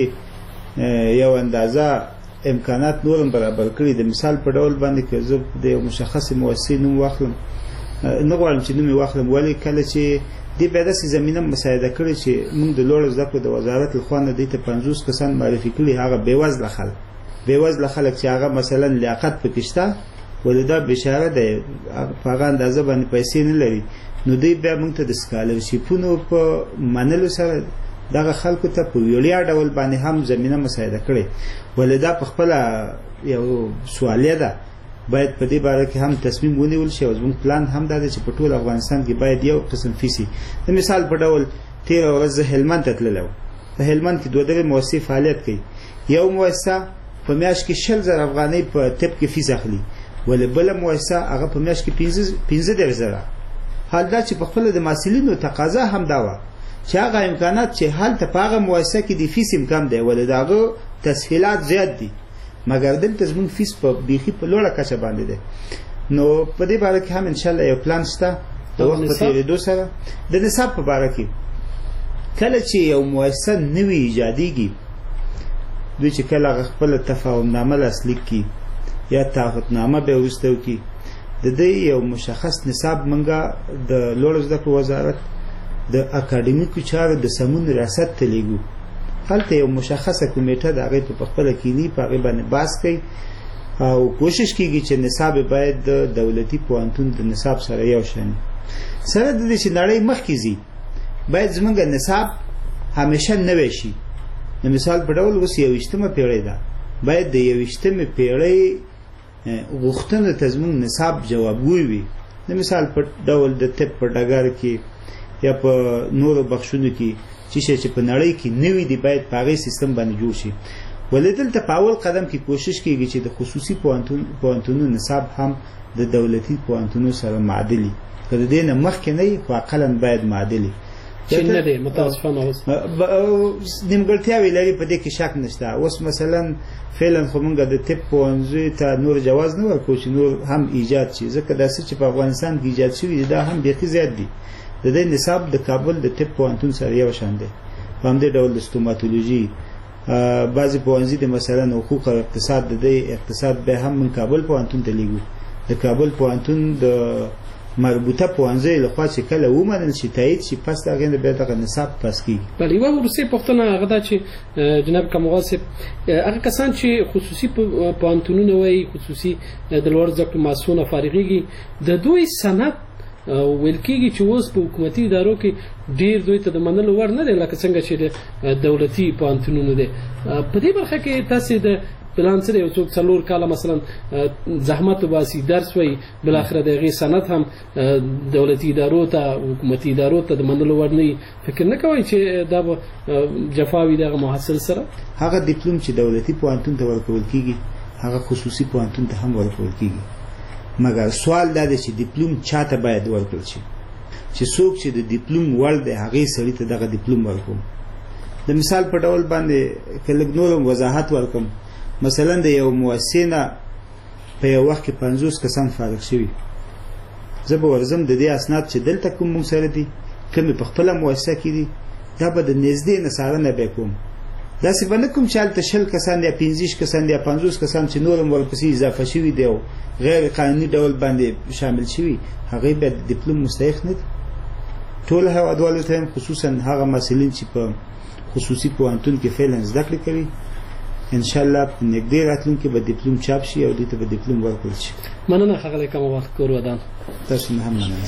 یو اندازه امکانات نورم برابر کړي. د مثال په ډول باندې که زه د یو مشخصې مؤسسې نوم واخلم، نه غواړم چې نوم یې واخلم، ولې کله چې دې بیا داسې زمینه مساعده کړې چې موږ د لوړو زده کړو د وزارت لخوا نه دې ته 50 کسان معرفي کړي، هغه بېوزله خلک چې هغه مثلا لیاقت پکې شته ولې دا بېچاره دی په هغه اندازه باندې پیسې نه لري نو دوی بیا موږ ته د سکالرشیپونو په منلو سره دغه خلکو ته په ویړیا ډول باندې هم زمینه مساعده کړي. ولې دا په خپله یو سوالیه ده، باید په دې باره کې هم تصمیم ونیول شي او زموږ پلان هم دا دی چې په ټول افغانستان کې باید یو قسم فیسي. د مثال په ډول تېره ورځ زه هلمند ته تللی وم. په هلمند کې 2 مؤسسې فعالیت کوي. یو مؤسسه په میاشت کې 20,000 افغانۍ په طب کې فیس اخلي، ولې بله مؤسسه هغه په میاشت کې 15,000. حال دا چې په خپله د محصلینو تقاضا هم دا وه چې هغه امکانات چې هلته په هغه مؤسسه کې د فیس هم کم دی ولې د هغه تسهیلات زیات دي مګر دلته زموږ فیس په بیخي په لوړه کچه باندې دی. نو په دې باره کې هم انشاءالله یو پلان شته د وخت په تېرېدو سره د نصاب په باره کې. کله چې یو مؤسسه نوې ایجادېږي دوی چې کله هغه خپله تفاهمنامه لاسلیک کړي یا تعهدنامه به یې وروسته وکړي د دې یو مشخص نصاب موږ د لوړو زده کړو وزارت د اکاډمیکو چارو د سمون ریاست ته لیږو. هلته یو مشخصه کمیټه د هغې په خپله کینی په هغې باندې بحث کوي او کوشش کیږي چې نصاب باید د دولتي پوهنتون د نصاب سره یو شان سره د دې چې نړۍ مخکې ځي باید زموږ نصاب همیشه نوی شي. د مثال په ډول اوس 21مه پیړۍ ده باید د 21مې پیړۍ غوښتنو ته زموږ نصاب جوابګوی وي. د مثال په ډول د طب په ډګر کې یا په نورو بخشونو کې چې په نړۍ کې نوي دي باید په هغې سیستم باندې جوړ شي. ولې دلته په اول قدم کې کوشش کیږي چې د خصوصي پوهنتونونو نصاب هم د دولتي پوهنتونونو سره معادلي که د دې نه مخکې نه وي خو اقلا باید معادلي چې نه دی متاسفانه اوس نیمګړتیاوې لري په دې کې شک نشته. اوس مثلا فعلا خو موږ د طب پوهنځي ته نور جواز نه ورکوو چې نور هم ایجاد شي ځکه داسې چې په افغانستان کې ایجاد شوي دي دا هم بیخي زیات دي. د دې نصاب د کابل د طب پوهنتون سره یو شان دی. په همدې ډول د ستوماتولوژي بعضې پوهنځي د مثلا حقوق او اقتصاد د دې اقتصاد بیا هم من کابل پوهنتون ته لیږو. د کابل پوهنتون د مربوطه پوهنځي لخوا چې کله ومنل شي تایید شي پس د هغې نه بیا دغه نصاب پاس کېږي. بله یوه وروستۍ پوښتنه هغه ده چې جناب کمغال صاحب هغه کسان چې خصوصي پوهنتونونه وایي خصوصي د لوړ زده کړو مؤسسو نه فارغېږي د دوی سند ویل کېږي چې اوس په حکومتي ادارو کې ډېر دوی ته د منلو وړ نه دی لکه څنګه چې د دولتي پوهنتونونو دی. په دې برخه کې تاسې د پلان څه دی یو څوک 4 کاله مثلا زحمت وباسي درس وایي بالاخره د هغې سند هم دولتي ادارو ته حکومتي ادارو ته د منلو وړ نه وي فکر نه کوئ چې دا به جفا وي دغه محصل سره؟ هغه ډیپلوم چې دولتي پوهنتون ته ورکول کېږي هغه خصوصي پوهنتون ته هم ورکول کېږي مګر سوال دا دی چې ډیپلوم چاته باید ورکړل شي چې څوک چې د ډیپلوم وړ دی هغې سړي ته دغه ډیپلوم ورکوم. د مثال په ډول باندې که لږ نور وضاحت ورکړم مثلا د یو مؤسسې نه په یو وخت کې 50 کسان فارغ شوي زه به ورځم د دې اسناد چې دلته کوم موږ سره دي کومې په خپله مؤسسه کې دي دا به د نږدې نه څارنه به کوم. داسې به نه کوم چې هلته 20 کسان یا 15 کسان یا 50 کسان چې نور هم ورپسې اضافه شوي دي او غیر قانوني ډول باندې شامل شوي هغوی بیا د ډیپلوم مستحق نه دي. ټول هېوادوالو ته هم خصوصا هغه محصلین چې په خصوصي پوهنتون کې فعلا زده کړې کوي انشاءالله په نږدې راتلونکي به ډیپلوم چاپ شي او دوی ته به ډیپلوم ورکړل شي. مننه ښاغلی کمال کور ودان. تاسو نه هم مننه.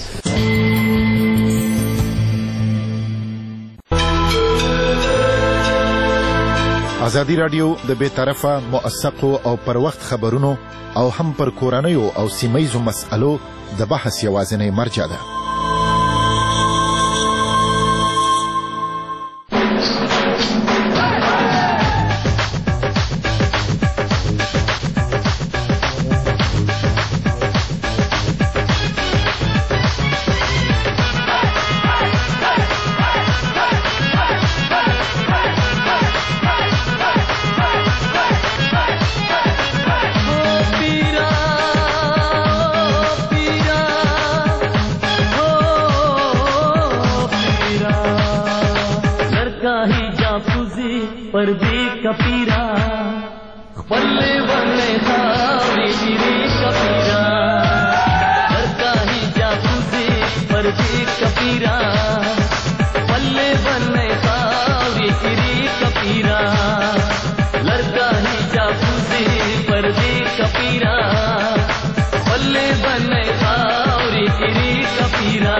ازادي رادیو د بې طرفه موثقو او پر وخت خبرونو او هم پر کورنیو او سیمهیزو مسألو د بحث یوازینی مرجع ده. पर भी कपीरा पल्ले बल्ले खावी गिरी कपीरा लड़का ही जासूसी पर भी कपीरा पल्ले बल्ले खावी गिरी कपीरा लड़का ही जासूसी पर भी कपीरा पल्ले बल्ले खावी गिरी कपीरा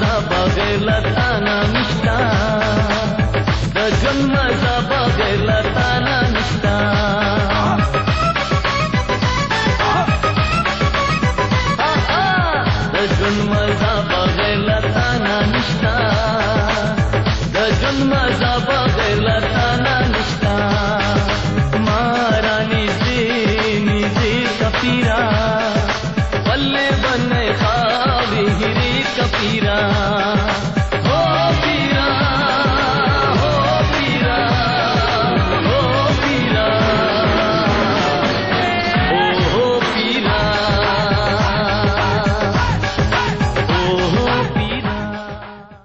مزه بغیر لتانا نشتا د ژوند مزه بغیر لتانا نشتا د ژوند مزه بغیر لتانا نشتا د ژوند مزه